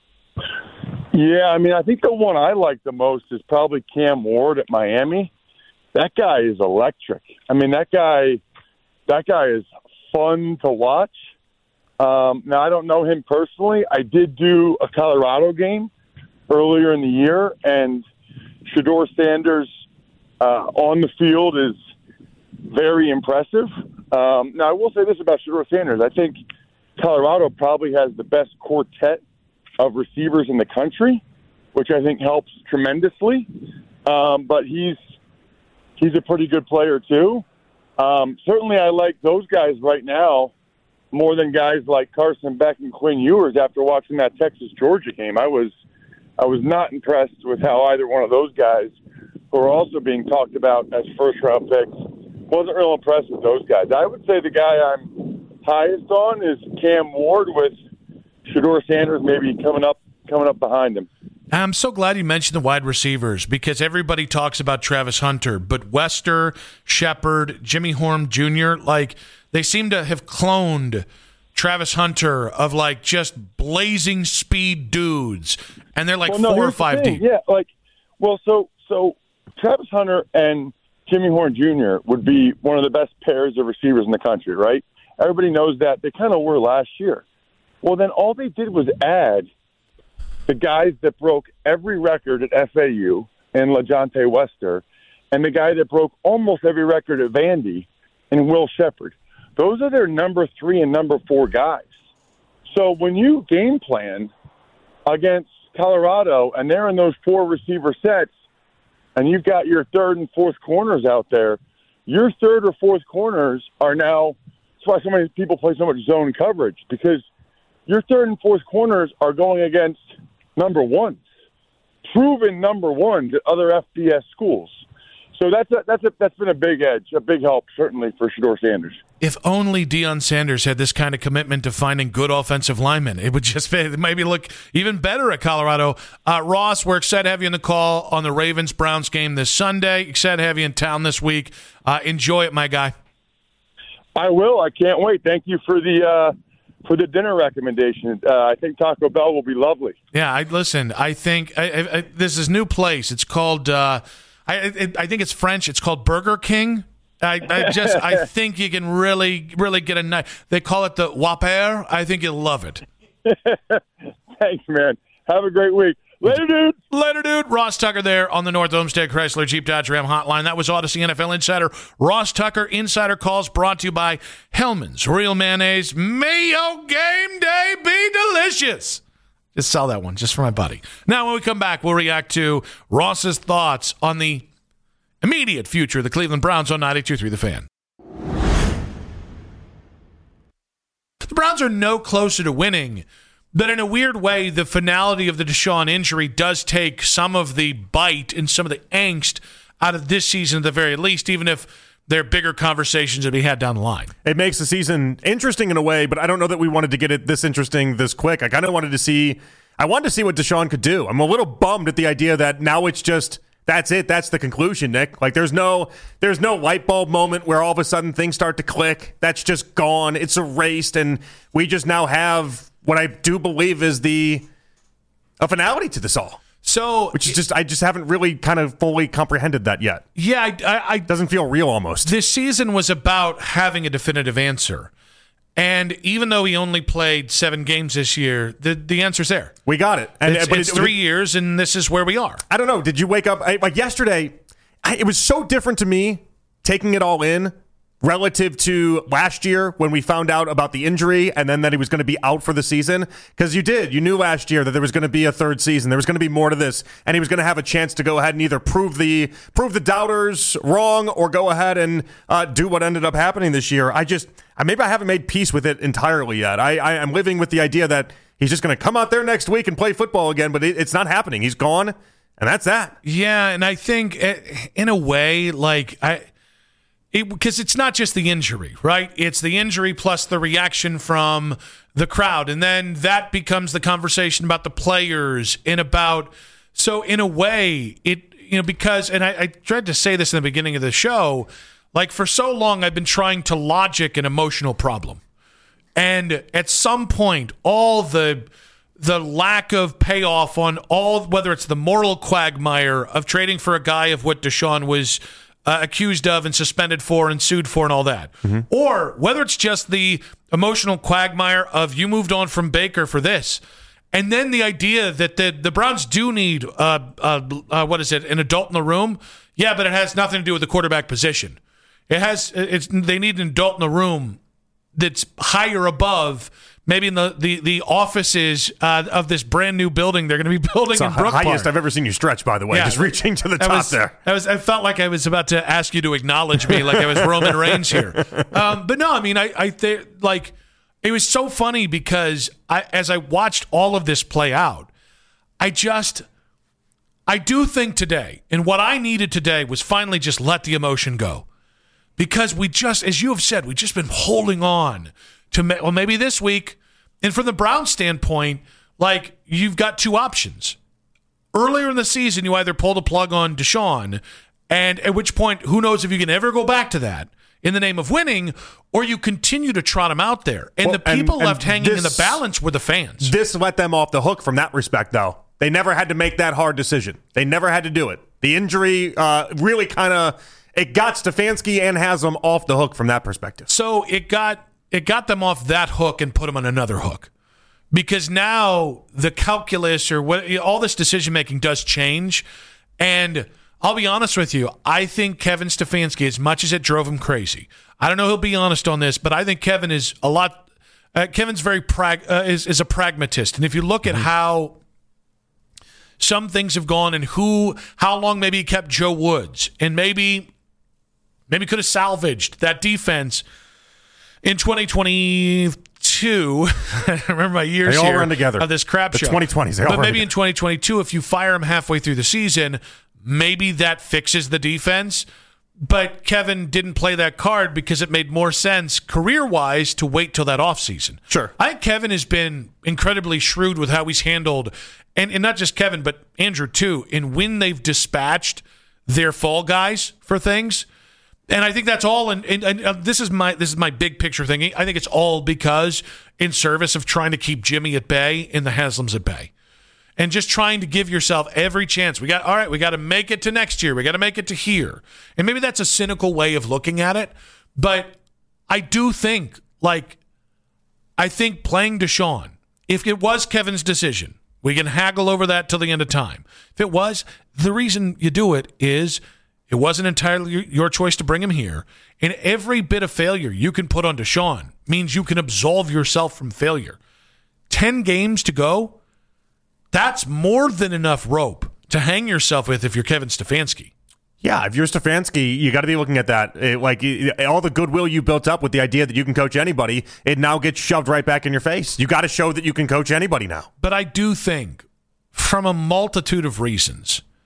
Yeah, I mean, I think the one I like the most is probably Cam Ward at Miami. That guy is electric. I mean, that guy, that guy is fun to watch. Um, now, I don't know him personally. I did do a Colorado game earlier in the year, and Shedeur Sanders uh, on the field is very impressive. Um, now, I will say this about Shedeur Sanders. I think Colorado probably has the best quartet of receivers in the country, which I think helps tremendously. Um, but he's he's a pretty good player, too. Um, certainly, I like those guys right now more than guys like Carson Beck and Quinn Ewers after watching that Texas-Georgia game. I was I was not impressed with how either one of those guys, who are also being talked about as first-round picks, wasn't real impressed with those guys. I would say the guy I'm highest on is Cam Ward, with Shedeur Sanders maybe coming up coming up behind him. I'm so glad you mentioned the wide receivers, because everybody talks about Travis Hunter, but Wester, Shepard, Jimmy Horn Junior, like, they seem to have cloned Travis Hunter of, like, just blazing speed dudes, and they're like well, no, four or five deep. Yeah, like, well, so so Travis Hunter and Jimmy Horn Junior would be one of the best pairs of receivers in the country, right? Everybody knows that. They kind of were last year. Well, then all they did was add the guys that broke every record at F A U and LaJohntay Wester, and the guy that broke almost every record at Vandy and Will Shepard. Those are their number three and number four guys. So when you game plan against Colorado and they're in those four receiver sets, and you've got your third and fourth corners out there, your third or fourth corners are now – that's why so many people play so much zone coverage, because your third and fourth corners are going against number ones, proven number ones at other F B S schools. So that's a, that's a, that's been a big edge, a big help, certainly, for Shedeur Sanders. If only Deion Sanders had this kind of commitment to finding good offensive linemen, it would just maybe look even better at Colorado. Uh, Ross, we're excited to have you on the call on the Ravens-Browns game this Sunday. Excited to have you in town this week. Uh, enjoy it, my guy. I will. I can't wait. Thank you for the uh, for the dinner recommendation. Uh, I think Taco Bell will be lovely. Yeah, I listen. I think I, I, I, this is new place. It's called. Uh, I, I I think it's French. It's called Burger King. I, I just I think you can really really get a nice. They call it the Whopper. I think you'll love it. Thanks, man. Have a great week. Later, dude. Later, dude. Ross Tucker there on the North Olmsted Chrysler Jeep Dodge Ram hotline. That was Odyssey N F L Insider. Ross Tucker Insider Calls brought to you by Hellman's Real Mayonnaise. May your game day be delicious. Just sell that one just for my buddy. Now, when we come back, we'll react to Ross's thoughts on the immediate future of the Cleveland Browns on ninety-two point three The Fan. The Browns are no closer to winning, but in a weird way, the finality of the Deshaun injury does take some of the bite and some of the angst out of this season at the very least, even if there are bigger conversations to be had down the line. It makes the season interesting in a way, but I don't know that we wanted to get it this interesting this quick. I kind of wanted to see I wanted to see what Deshaun could do. I'm a little bummed at the idea that now it's just that's it. That's the conclusion, Nick. Like there's no there's no light bulb moment where all of a sudden things start to click. That's just gone. It's erased, and we just now have what I do believe is the a finality to this all. So, which is just I just haven't really kind of fully comprehended that yet. Yeah, I, I, I doesn't feel real almost. This season was about having a definitive answer, and even though he only played seven games this year, the the answer's there. We got it, and it's, but it's it, three it, years, and this is where we are. I don't know. Did you wake up I, like yesterday? I, it was so different to me taking it all in. Relative to last year when we found out about the injury and then that he was going to be out for the season. Because you did. You knew last year that there was going to be a third season. There was going to be more to this. And he was going to have a chance to go ahead and either prove the prove the doubters wrong or go ahead and uh, do what ended up happening this year. I just, maybe I haven't made peace with it entirely yet. I, I, I'm living with the idea that he's just going to come out there next week and play football again. But it, it's not happening. He's gone. And that's that. Yeah. And I think in a way, like, I... Because it, it's not just the injury, right? It's the injury plus the reaction from the crowd. And then that becomes the conversation about the players and about, so in a way, it, you know, because, and I, I tried to say this in the beginning of the show, like for so long, I've been trying to logic an emotional problem. And at some point, all the, the lack of payoff on all, whether it's the moral quagmire of trading for a guy of what Deshaun was Uh, accused of and suspended for and sued for and all that. Mm-hmm. Or whether it's just the emotional quagmire of you moved on from Baker for this. And then the idea that the, the Browns do need, uh, uh, uh, what is it, an adult in the room? Yeah, but it has nothing to do with the quarterback position. It has, it's, they need an adult in the room that's higher above maybe in the, the, the offices uh, of this brand new building they're going to be building it's in the Brook highest Park. I've ever seen you stretch, by the way, yeah, just reaching to the top was, there. I, was, I felt like I was about to ask you to acknowledge me like I was Roman Reigns here. Um, but no, I mean, I, I th- like it was so funny because I, as I watched all of this play out, I just, I do think today, and what I needed today was finally just let the emotion go. Because we just, as you have said, we've just been holding on to, well, maybe this week. And from the Browns standpoint, like, you've got two options. Earlier in the season, you either pull the plug on Deshaun, and at which point, who knows if you can ever go back to that in the name of winning, or you continue to trot him out there. And well, the people and, left and hanging this, in the balance were the fans. This let them off the hook from that respect, though. They never had to make that hard decision. They never had to do it. The injury uh, really kind of, it got Stefanski and Haslam off the hook from that perspective. So it got It got them off that hook and put them on another hook, because now the calculus or what all this decision making does change. And I'll be honest with you, I think Kevin Stefanski, as much as it drove him crazy, I don't know he'll be honest on this, but I think Kevin is a lot. Uh, Kevin's very prag uh, is is a pragmatist, and if you look at mm-hmm. how some things have gone and who, how long maybe he kept Joe Woods, and maybe maybe could have salvaged that defense. In twenty twenty-two, I remember my years they all here run together. Of this crap the show. twenty twenties, they all but run maybe together. in twenty twenty-two, if you fire him halfway through the season, maybe that fixes the defense. But Kevin didn't play that card because it made more sense career-wise to wait till that offseason. Sure. I think Kevin has been incredibly shrewd with how he's handled, and, and not just Kevin, but Andrew too, in when they've dispatched their fall guys for things. And I think that's all, and, and, and uh, this is my this is my big picture thing. I think it's all because in service of trying to keep Jimmy at bay and the Haslams at bay, and just trying to give yourself every chance. We got all right. We got to make it to next year. We got to make it to here. And maybe that's a cynical way of looking at it, but I do think, like, I think playing Deshaun, if it was Kevin's decision, we can haggle over that till the end of time. If it was, the reason you do it is. It wasn't entirely your choice to bring him here. And every bit of failure you can put on Deshaun means you can absolve yourself from failure. Ten games to go, that's more than enough rope to hang yourself with if you're Kevin Stefanski. Yeah, if you're Stefanski, you got to be looking at that. It, like it, all the goodwill you built up with the idea that you can coach anybody, it now gets shoved right back in your face. You got to show that you can coach anybody now. But I do think, from a multitude of reasons,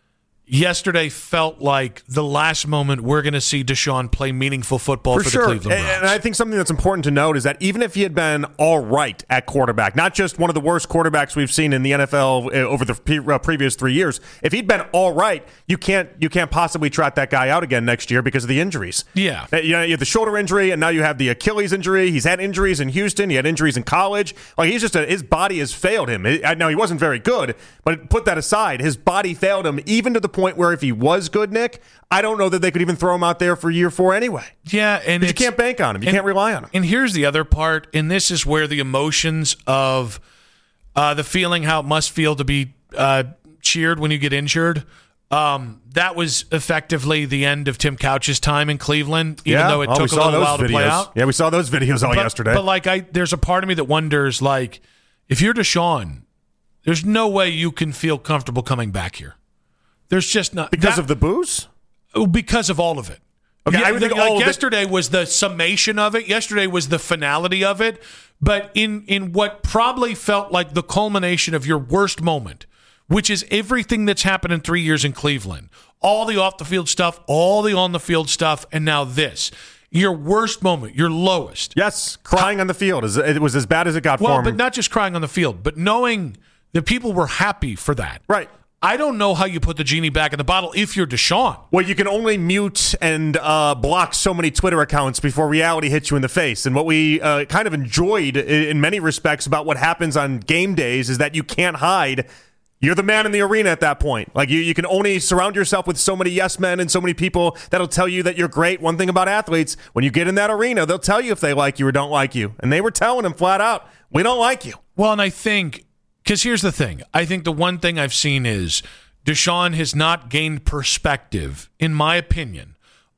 yesterday felt like the last moment we're going to see Deshaun play meaningful football for, for the sure. Cleveland Browns. And I think something that's important to note is that even if he had been all right at quarterback, not just one of the worst quarterbacks we've seen in the N F L over the pre- uh, previous three years, if he'd been all right, you can't you can't possibly trot that guy out again next year because of the injuries. Yeah. Uh, You know, you have the shoulder injury, and now you have the Achilles injury. He's had injuries in Houston. He had injuries in college. Like he's just a, his body has failed him. I know he wasn't very good, but put that aside, his body failed him even to the point where if he was good, Nick, I don't know that they could even throw him out there for year four anyway. Yeah, and you can't bank on him. You and, can't rely on him. And here's the other part, and this is where the emotions of uh, the feeling how it must feel to be uh, cheered when you get injured. Um, that was effectively the end of Tim Couch's time in Cleveland, even yeah. though it oh, took a little while videos. to play out. Yeah, we saw those videos all but, yesterday. But like, I there's a part of me that wonders, like, if you're Deshaun, there's no way you can feel comfortable coming back here. There's just not because that, of the booze. Because of all of it. Okay, yeah, I would think like all yesterday of it- was the summation of it. Yesterday was the finality of it. But in in what probably felt like the culmination of your worst moment, which is everything that's happened in three years in Cleveland, all the off the field stuff, all the on the field stuff, and now this. Your worst moment, your lowest. Yes, crying on the field. It was as bad as it got well, for him. but not just crying on the field, but knowing that people were happy for that. Right. I don't know how you put the genie back in the bottle if you're Deshaun. Well, you can only mute and uh, block so many Twitter accounts before reality hits you in the face. And what we uh, kind of enjoyed in many respects about what happens on game days is that you can't hide. You're the man in the arena at that point. Like you, you can only surround yourself with so many yes men and so many people that'll tell you that you're great. One thing about athletes, when you get in that arena, they'll tell you if they like you or don't like you. And they were telling him flat out, we don't like you. Well, and I think, because here's the thing. I think the one thing I've seen is Deshaun has not gained perspective, in my opinion,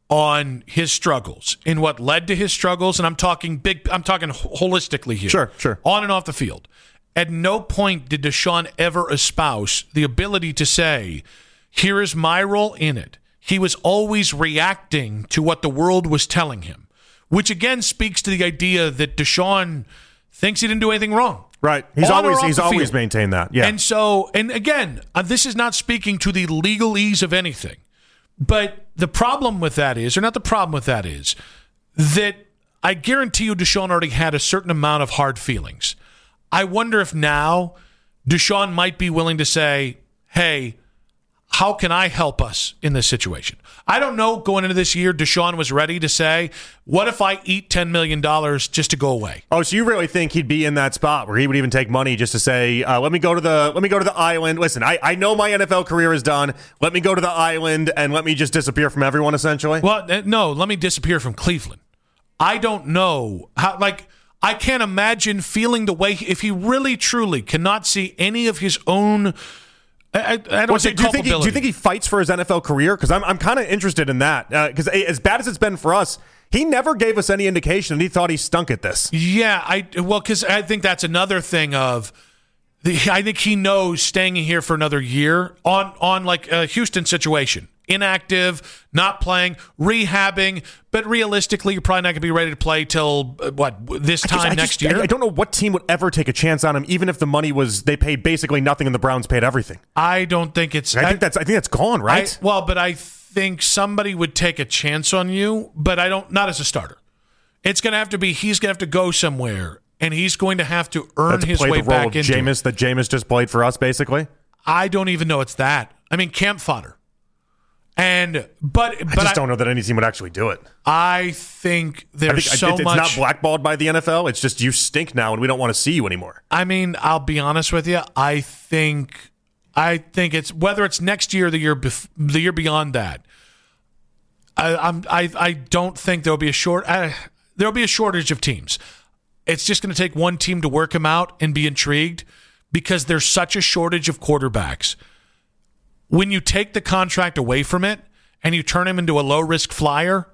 on his struggles and what led to his struggles. And I'm talking big, I'm talking holistically here. Sure, sure. On and off the field. At no point did Deshaun ever espouse the ability to say, here is my role in it. He was always reacting to what the world was telling him, which again speaks to the idea that Deshaun thinks he didn't do anything wrong. Right. He's On or always off he's the always field. maintained that. Yeah. And so, and again, uh, this is not speaking to the legalese of anything. But the problem with that is, or not the problem with that is, that I guarantee you Deshaun already had a certain amount of hard feelings. I wonder if now Deshaun might be willing to say, hey, how can I help us in this situation? I don't know, going into this year, Deshaun was ready to say, what if I eat ten million dollars just to go away? Oh, so you really think he'd be in that spot where he would even take money just to say, uh, let me go to the let me go to the island. Listen, I, I know my N F L career is done. Let me go to the island and let me just disappear from everyone, essentially? Well, uh, no, let me disappear from Cleveland. I don't know how, like, I can't imagine feeling the way, if he really, truly cannot see any of his own... I, I don't well, say do, you think he, do you think he fights for his N F L career? Because I'm I'm kind of interested in that. Because uh, as bad as it's been for us, he never gave us any indication that he thought he stunk at this. Yeah, I well, because I think that's another thing of. The, I think he knows staying here for another year on on like a Houston situation, inactive, not playing, rehabbing, but realistically, you're probably not going to be ready to play till uh, what this time I just, I next just, year. I, I don't know what team would ever take a chance on him, even if the money was they paid basically nothing and the Browns paid everything. I don't think it's. I think that's. I think that's gone, right? I, well, but I think somebody would take a chance on you, but I don't. Not as a starter. It's going to have to be. He's going to have to go somewhere, and he's going to have to earn That's his play way the role back of into Jameis it. that Jameis just played for us, basically. I don't even know it's that. I mean, camp fodder. And but I but just I, don't know that any team would actually do it. I think there's I think so it's, much. it's not blackballed by the N F L. It's just you stink now, and we don't want to see you anymore. I mean, I'll be honest with you. I think I think it's whether it's next year or the year bef- the year beyond that. I, I'm I I don't think there'll be a short uh, there'll be a shortage of teams. It's just going to take one team to work him out and be intrigued because there's such a shortage of quarterbacks. When you take the contract away from it and you turn him into a low-risk flyer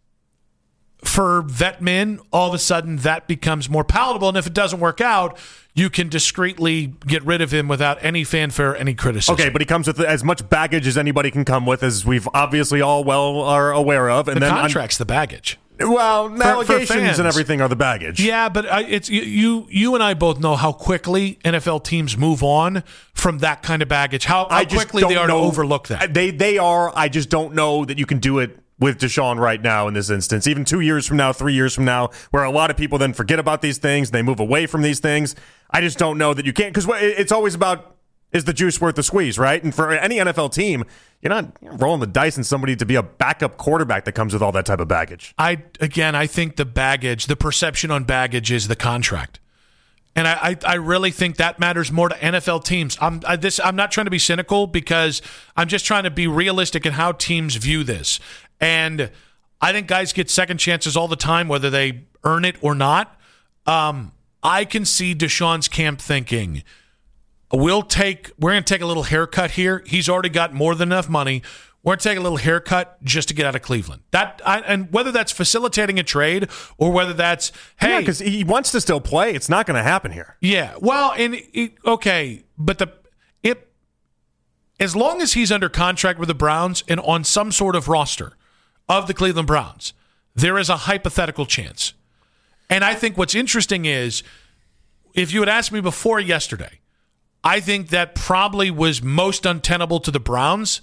for vet men, all of a sudden that becomes more palatable. And if it doesn't work out, you can discreetly get rid of him without any fanfare, any criticism. Okay, but he comes with as much baggage as anybody can come with, as we've obviously all well are aware of. And the then contract's on, the baggage. Well, for, allegations for fans. and everything are the baggage. Yeah, but I, it's you, you. You and I both know how quickly N F L teams move on from that kind of baggage. How, how I just quickly don't they are know, to overlook that. They they are. I just don't know that you can do it with Deshaun right now in this instance. Even two years from now, three years from now, where a lot of people then forget about these things, they move away from these things. I just don't know that you can't, because it's always about, is the juice worth the squeeze, right? And for any N F L team, you're not rolling the dice on somebody to be a backup quarterback that comes with all that type of baggage. I again, I think the baggage, the perception on baggage is the contract, and I, I, I really think that matters more to N F L teams. I'm I, this. I'm not trying to be cynical because I'm just trying to be realistic in how teams view this. And I think guys get second chances all the time, whether they earn it or not. Um, I can see Deshaun's camp thinking, We'll take. We're going to take a little haircut here. He's already got more than enough money. We're going to take a little haircut just to get out of Cleveland. That I, and whether that's facilitating a trade or whether that's hey, because yeah, he wants to still play. It's not going to happen here. Yeah. Well, and it, okay, but the it as long as he's under contract with the Browns and on some sort of roster of the Cleveland Browns, there is a hypothetical chance. And I think what's interesting is if you had asked me before yesterday, I think that probably was most untenable to the Browns.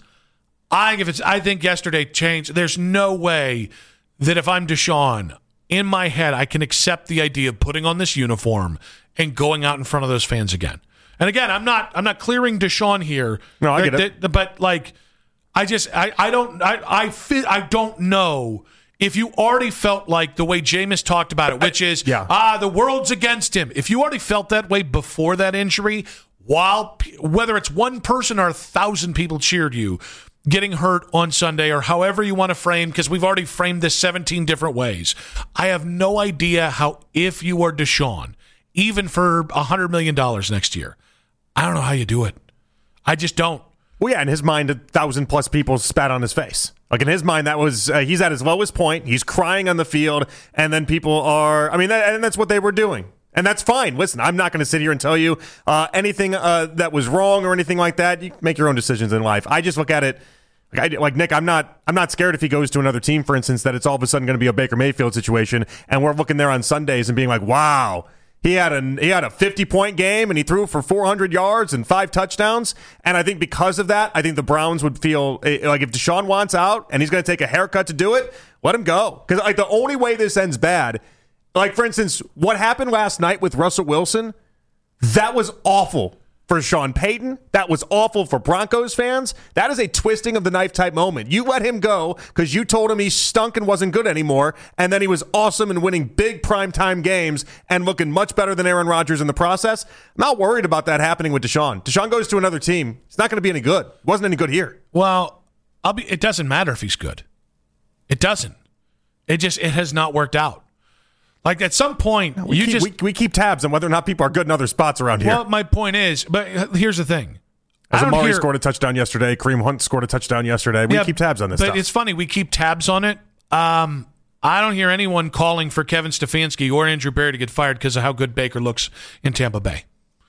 I if it's I think yesterday changed. There's no way that if I'm Deshaun, in my head, I can accept the idea of putting on this uniform and going out in front of those fans again. And again, I'm not I'm not clearing Deshaun here. No, I get it. But like, I just I, I don't I I feel, I don't know if you already felt like the way Jameis talked about it, which is yeah. ah the world's against him. If you already felt that way before that injury, while whether it's one person or a thousand people cheered you getting hurt on Sunday or however you want to frame, because we've already framed this seventeen different ways. I have no idea how, if you are Deshaun, even for one hundred million dollars next year, I don't know how you do it. I just don't. Well, yeah, in his mind, a thousand plus people spat on his face. Like in his mind, that was, uh, he's at his lowest point. He's crying on the field, and then people are, I mean, that, and that's what they were doing. And that's fine. Listen, I'm not going to sit here and tell you uh, anything uh, that was wrong or anything like that. You make your own decisions in life. I just look at it like, I, like Nick. I'm not. I'm not scared if he goes to another team, for instance, that it's all of a sudden going to be a Baker Mayfield situation, and we're looking there on Sundays and being like, "Wow, he had a he had a fifty point game and he threw for four hundred yards and five touchdowns." And I think because of that, I think the Browns would feel like if Deshaun wants out and he's going to take a haircut to do it, let him go. Because like the only way this ends bad. Like, for instance, what happened last night with Russell Wilson, that was awful for Sean Payton. That was awful for Broncos fans. That is a twisting of the knife type moment. You let him go because you told him he stunk and wasn't good anymore, and then he was awesome and winning big primetime games and looking much better than Aaron Rodgers in the process. I'm not worried about that happening with Deshaun. Deshaun goes to another team. It's not going to be any good. It wasn't any good here. Well, I'll be. It doesn't matter if he's good. It doesn't. It just it has not worked out. Like, at some point, we you keep, just... We, we keep tabs on whether or not people are good in other spots around here. Well, my point is, but here's the thing. As Amari hear, scored a touchdown yesterday, Kareem Hunt scored a touchdown yesterday. We yeah, keep tabs on this but stuff. But it's funny, we keep tabs on it. Um, I don't hear anyone calling for Kevin Stefanski or Andrew Berry to get fired because of how good Baker looks in Tampa Bay.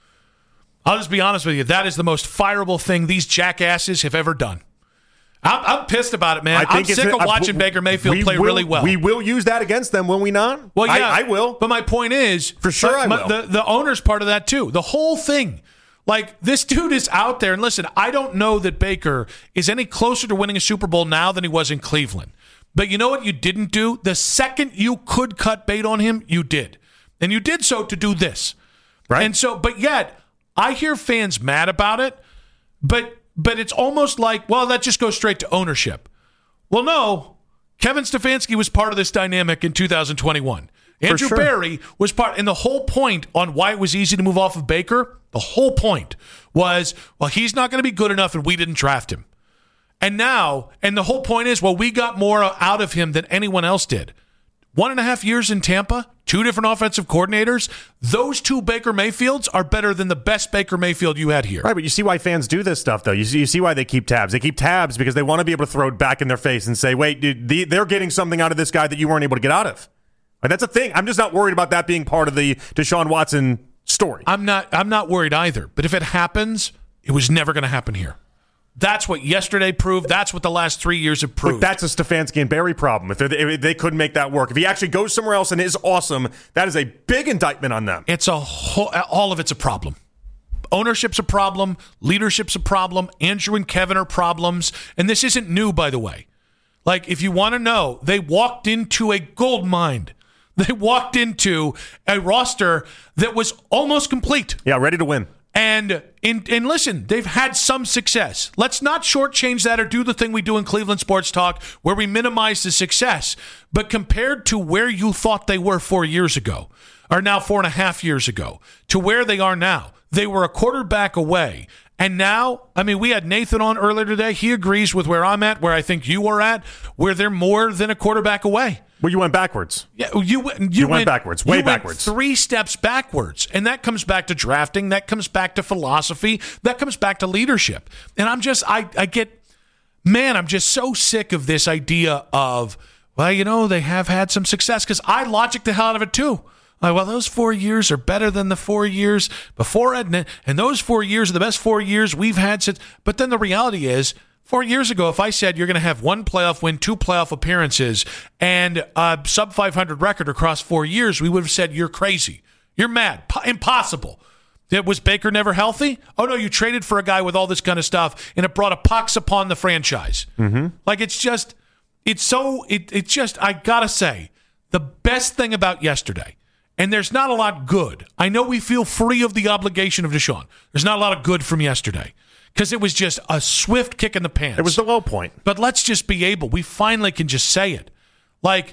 I'll just be honest with you. That is the most fireable thing these jackasses have ever done. I'm, I'm pissed about it, man. I think I'm sick of watching uh, Baker Mayfield play will, really well. We will use that against them, will we not? Well, yeah, I, I will. But my point is, for sure, I will. The, the owner's part of that too. The whole thing, like this dude is out there. And listen, I don't know that Baker is any closer to winning a Super Bowl now than he was in Cleveland. But you know what you didn't do? The second you could cut bait on him, you did, and you did so to do this, right? And so, but yet, I hear fans mad about it, but. But it's almost like, well, that just goes straight to ownership. Well, no. Kevin Stefanski was part of this dynamic in two thousand twenty-one. Andrew sure. Berry was part, and the whole point on why it was easy to move off of Baker, the whole point was, well, he's not going to be good enough, and we didn't draft him. And now, and the whole point is, well, we got more out of him than anyone else did. One and a half years in Tampa, two different offensive coordinators. Those two Baker Mayfields are better than the best Baker Mayfield you had here. Right, but you see why fans do this stuff, though. You see, you see why they keep tabs. They keep tabs because they want to be able to throw it back in their face and say, wait, dude, the, they're getting something out of this guy that you weren't able to get out of. Like, that's a thing. I'm just not worried about that being part of the Deshaun Watson story. I'm not, I'm not worried either. But if it happens, it was never going to happen here. That's what yesterday proved. That's what the last three years have proved. But that's a Stefanski and Barry problem. If, if they couldn't make that work. If he actually goes somewhere else and is awesome, that is a big indictment on them. It's a whole, all of it's a problem. Ownership's a problem. Leadership's a problem. Andrew and Kevin are problems. And this isn't new, by the way. Like, if you want to know, they walked into a gold mine. They walked into a roster that was almost complete. Yeah, ready to win. And in, and listen, they've had some success. Let's not shortchange that or do the thing we do in Cleveland Sports Talk where we minimize the success. But compared to where you thought they were four years ago, or now four and a half years ago, to where they are now, they were a quarterback away. And now, I mean, we had Nathan on earlier today. He agrees with where I'm at, where I think you are at, where they're more than a quarterback away. Well, you went backwards. Yeah, you, you, you went, went backwards, way you backwards. Went three steps backwards. And that comes back to drafting. That comes back to philosophy. That comes back to leadership. And I'm just, I, I get, man, I'm just so sick of this idea of, well, you know, they have had some success because I logic the hell out of it too. Like, well, those four years are better than the four years before Edna, and those four years are the best four years we've had since. But then the reality is, four years ago, if I said you're going to have one playoff win, two playoff appearances, and a sub five hundred record across four years, we would have said you're crazy. You're mad. P- impossible. It was Baker never healthy? Oh, no, you traded for a guy with all this kind of stuff, and it brought a pox upon the franchise. Mm-hmm. Like, it's just, it's so, it, it's just, I got to say, the best thing about yesterday, and there's not a lot good. I know we feel free of the obligation of Deshaun. There's not a lot of good from yesterday because it was just a swift kick in the pants. It was the low point. But let's just be able, we finally can just say it. Like,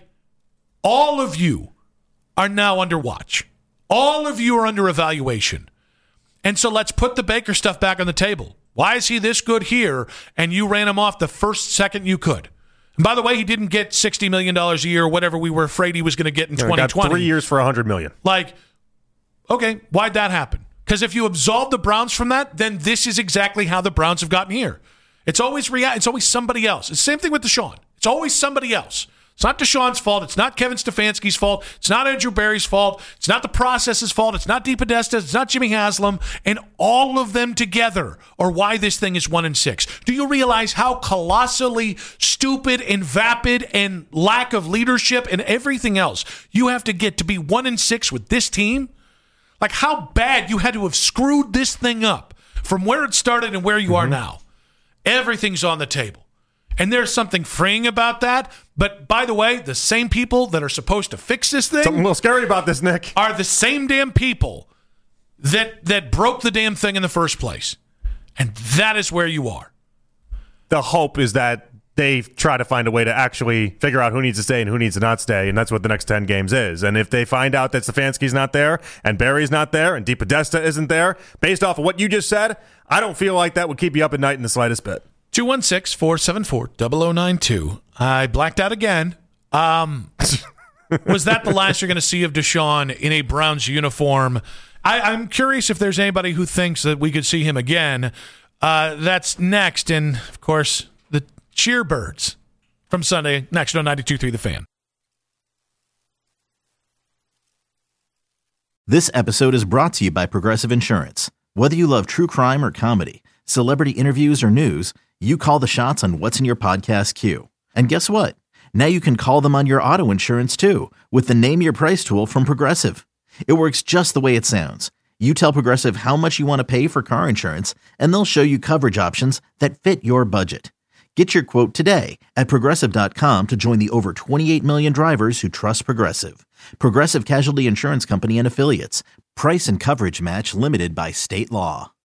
all of you are now under watch. All of you are under evaluation. And so let's put the Baker stuff back on the table. Why is he this good here and you ran him off the first second you could? And by the way, he didn't get sixty million dollars a year or whatever we were afraid he was going to get in yeah, twenty twenty. Got three years for one hundred million dollars. Like, okay, why'd that happen? Because if you absolve the Browns from that, then this is exactly how the Browns have gotten here. It's always rea- It's always somebody else. It's the same thing with Deshaun. It's always somebody else. It's not Deshaun's fault. It's not Kevin Stefanski's fault. It's not Andrew Berry's fault. It's not the process's fault. It's not DePodesta. It's not Jimmy Haslam. And all of them together are why this thing is one and six. Do you realize how colossally stupid and vapid and lack of leadership and everything else you have to get to be one and six with this team? Like how bad you had to have screwed this thing up from where it started and where you mm-hmm. are now. Everything's on the table. And there's something freeing about that. But by the way, the same people that are supposed to fix this thing something a little scary about this, Nick, are the same damn people that that broke the damn thing in the first place. And that is where you are. The hope is that they try to find a way to actually figure out who needs to stay and who needs to not stay, and that's what the next ten games is. And if they find out that Stefanski's not there and Barry's not there and DePodesta isn't there, based off of what you just said, I don't feel like that would keep you up at night in the slightest bit. two one six, four seven four, zero zero nine two. I blacked out again. Um, was that the last you're going to see of Deshaun in a Browns uniform? I, I'm curious if there's anybody who thinks that we could see him again. Uh, that's next. And, of course, the Cheerbirds from Sunday, next on ninety-two point three The Fan. This episode is brought to you by Progressive Insurance. Whether you love true crime or comedy, celebrity interviews or news, you call the shots on what's in your podcast queue. And guess what? Now you can call them on your auto insurance too with the Name Your Price tool from Progressive. It works just the way it sounds. You tell Progressive how much you want to pay for car insurance, and they'll show you coverage options that fit your budget. Get your quote today at Progressive dot com to join the over twenty-eight million drivers who trust Progressive. Progressive Casualty Insurance Company and Affiliates. Price and coverage match limited by state law.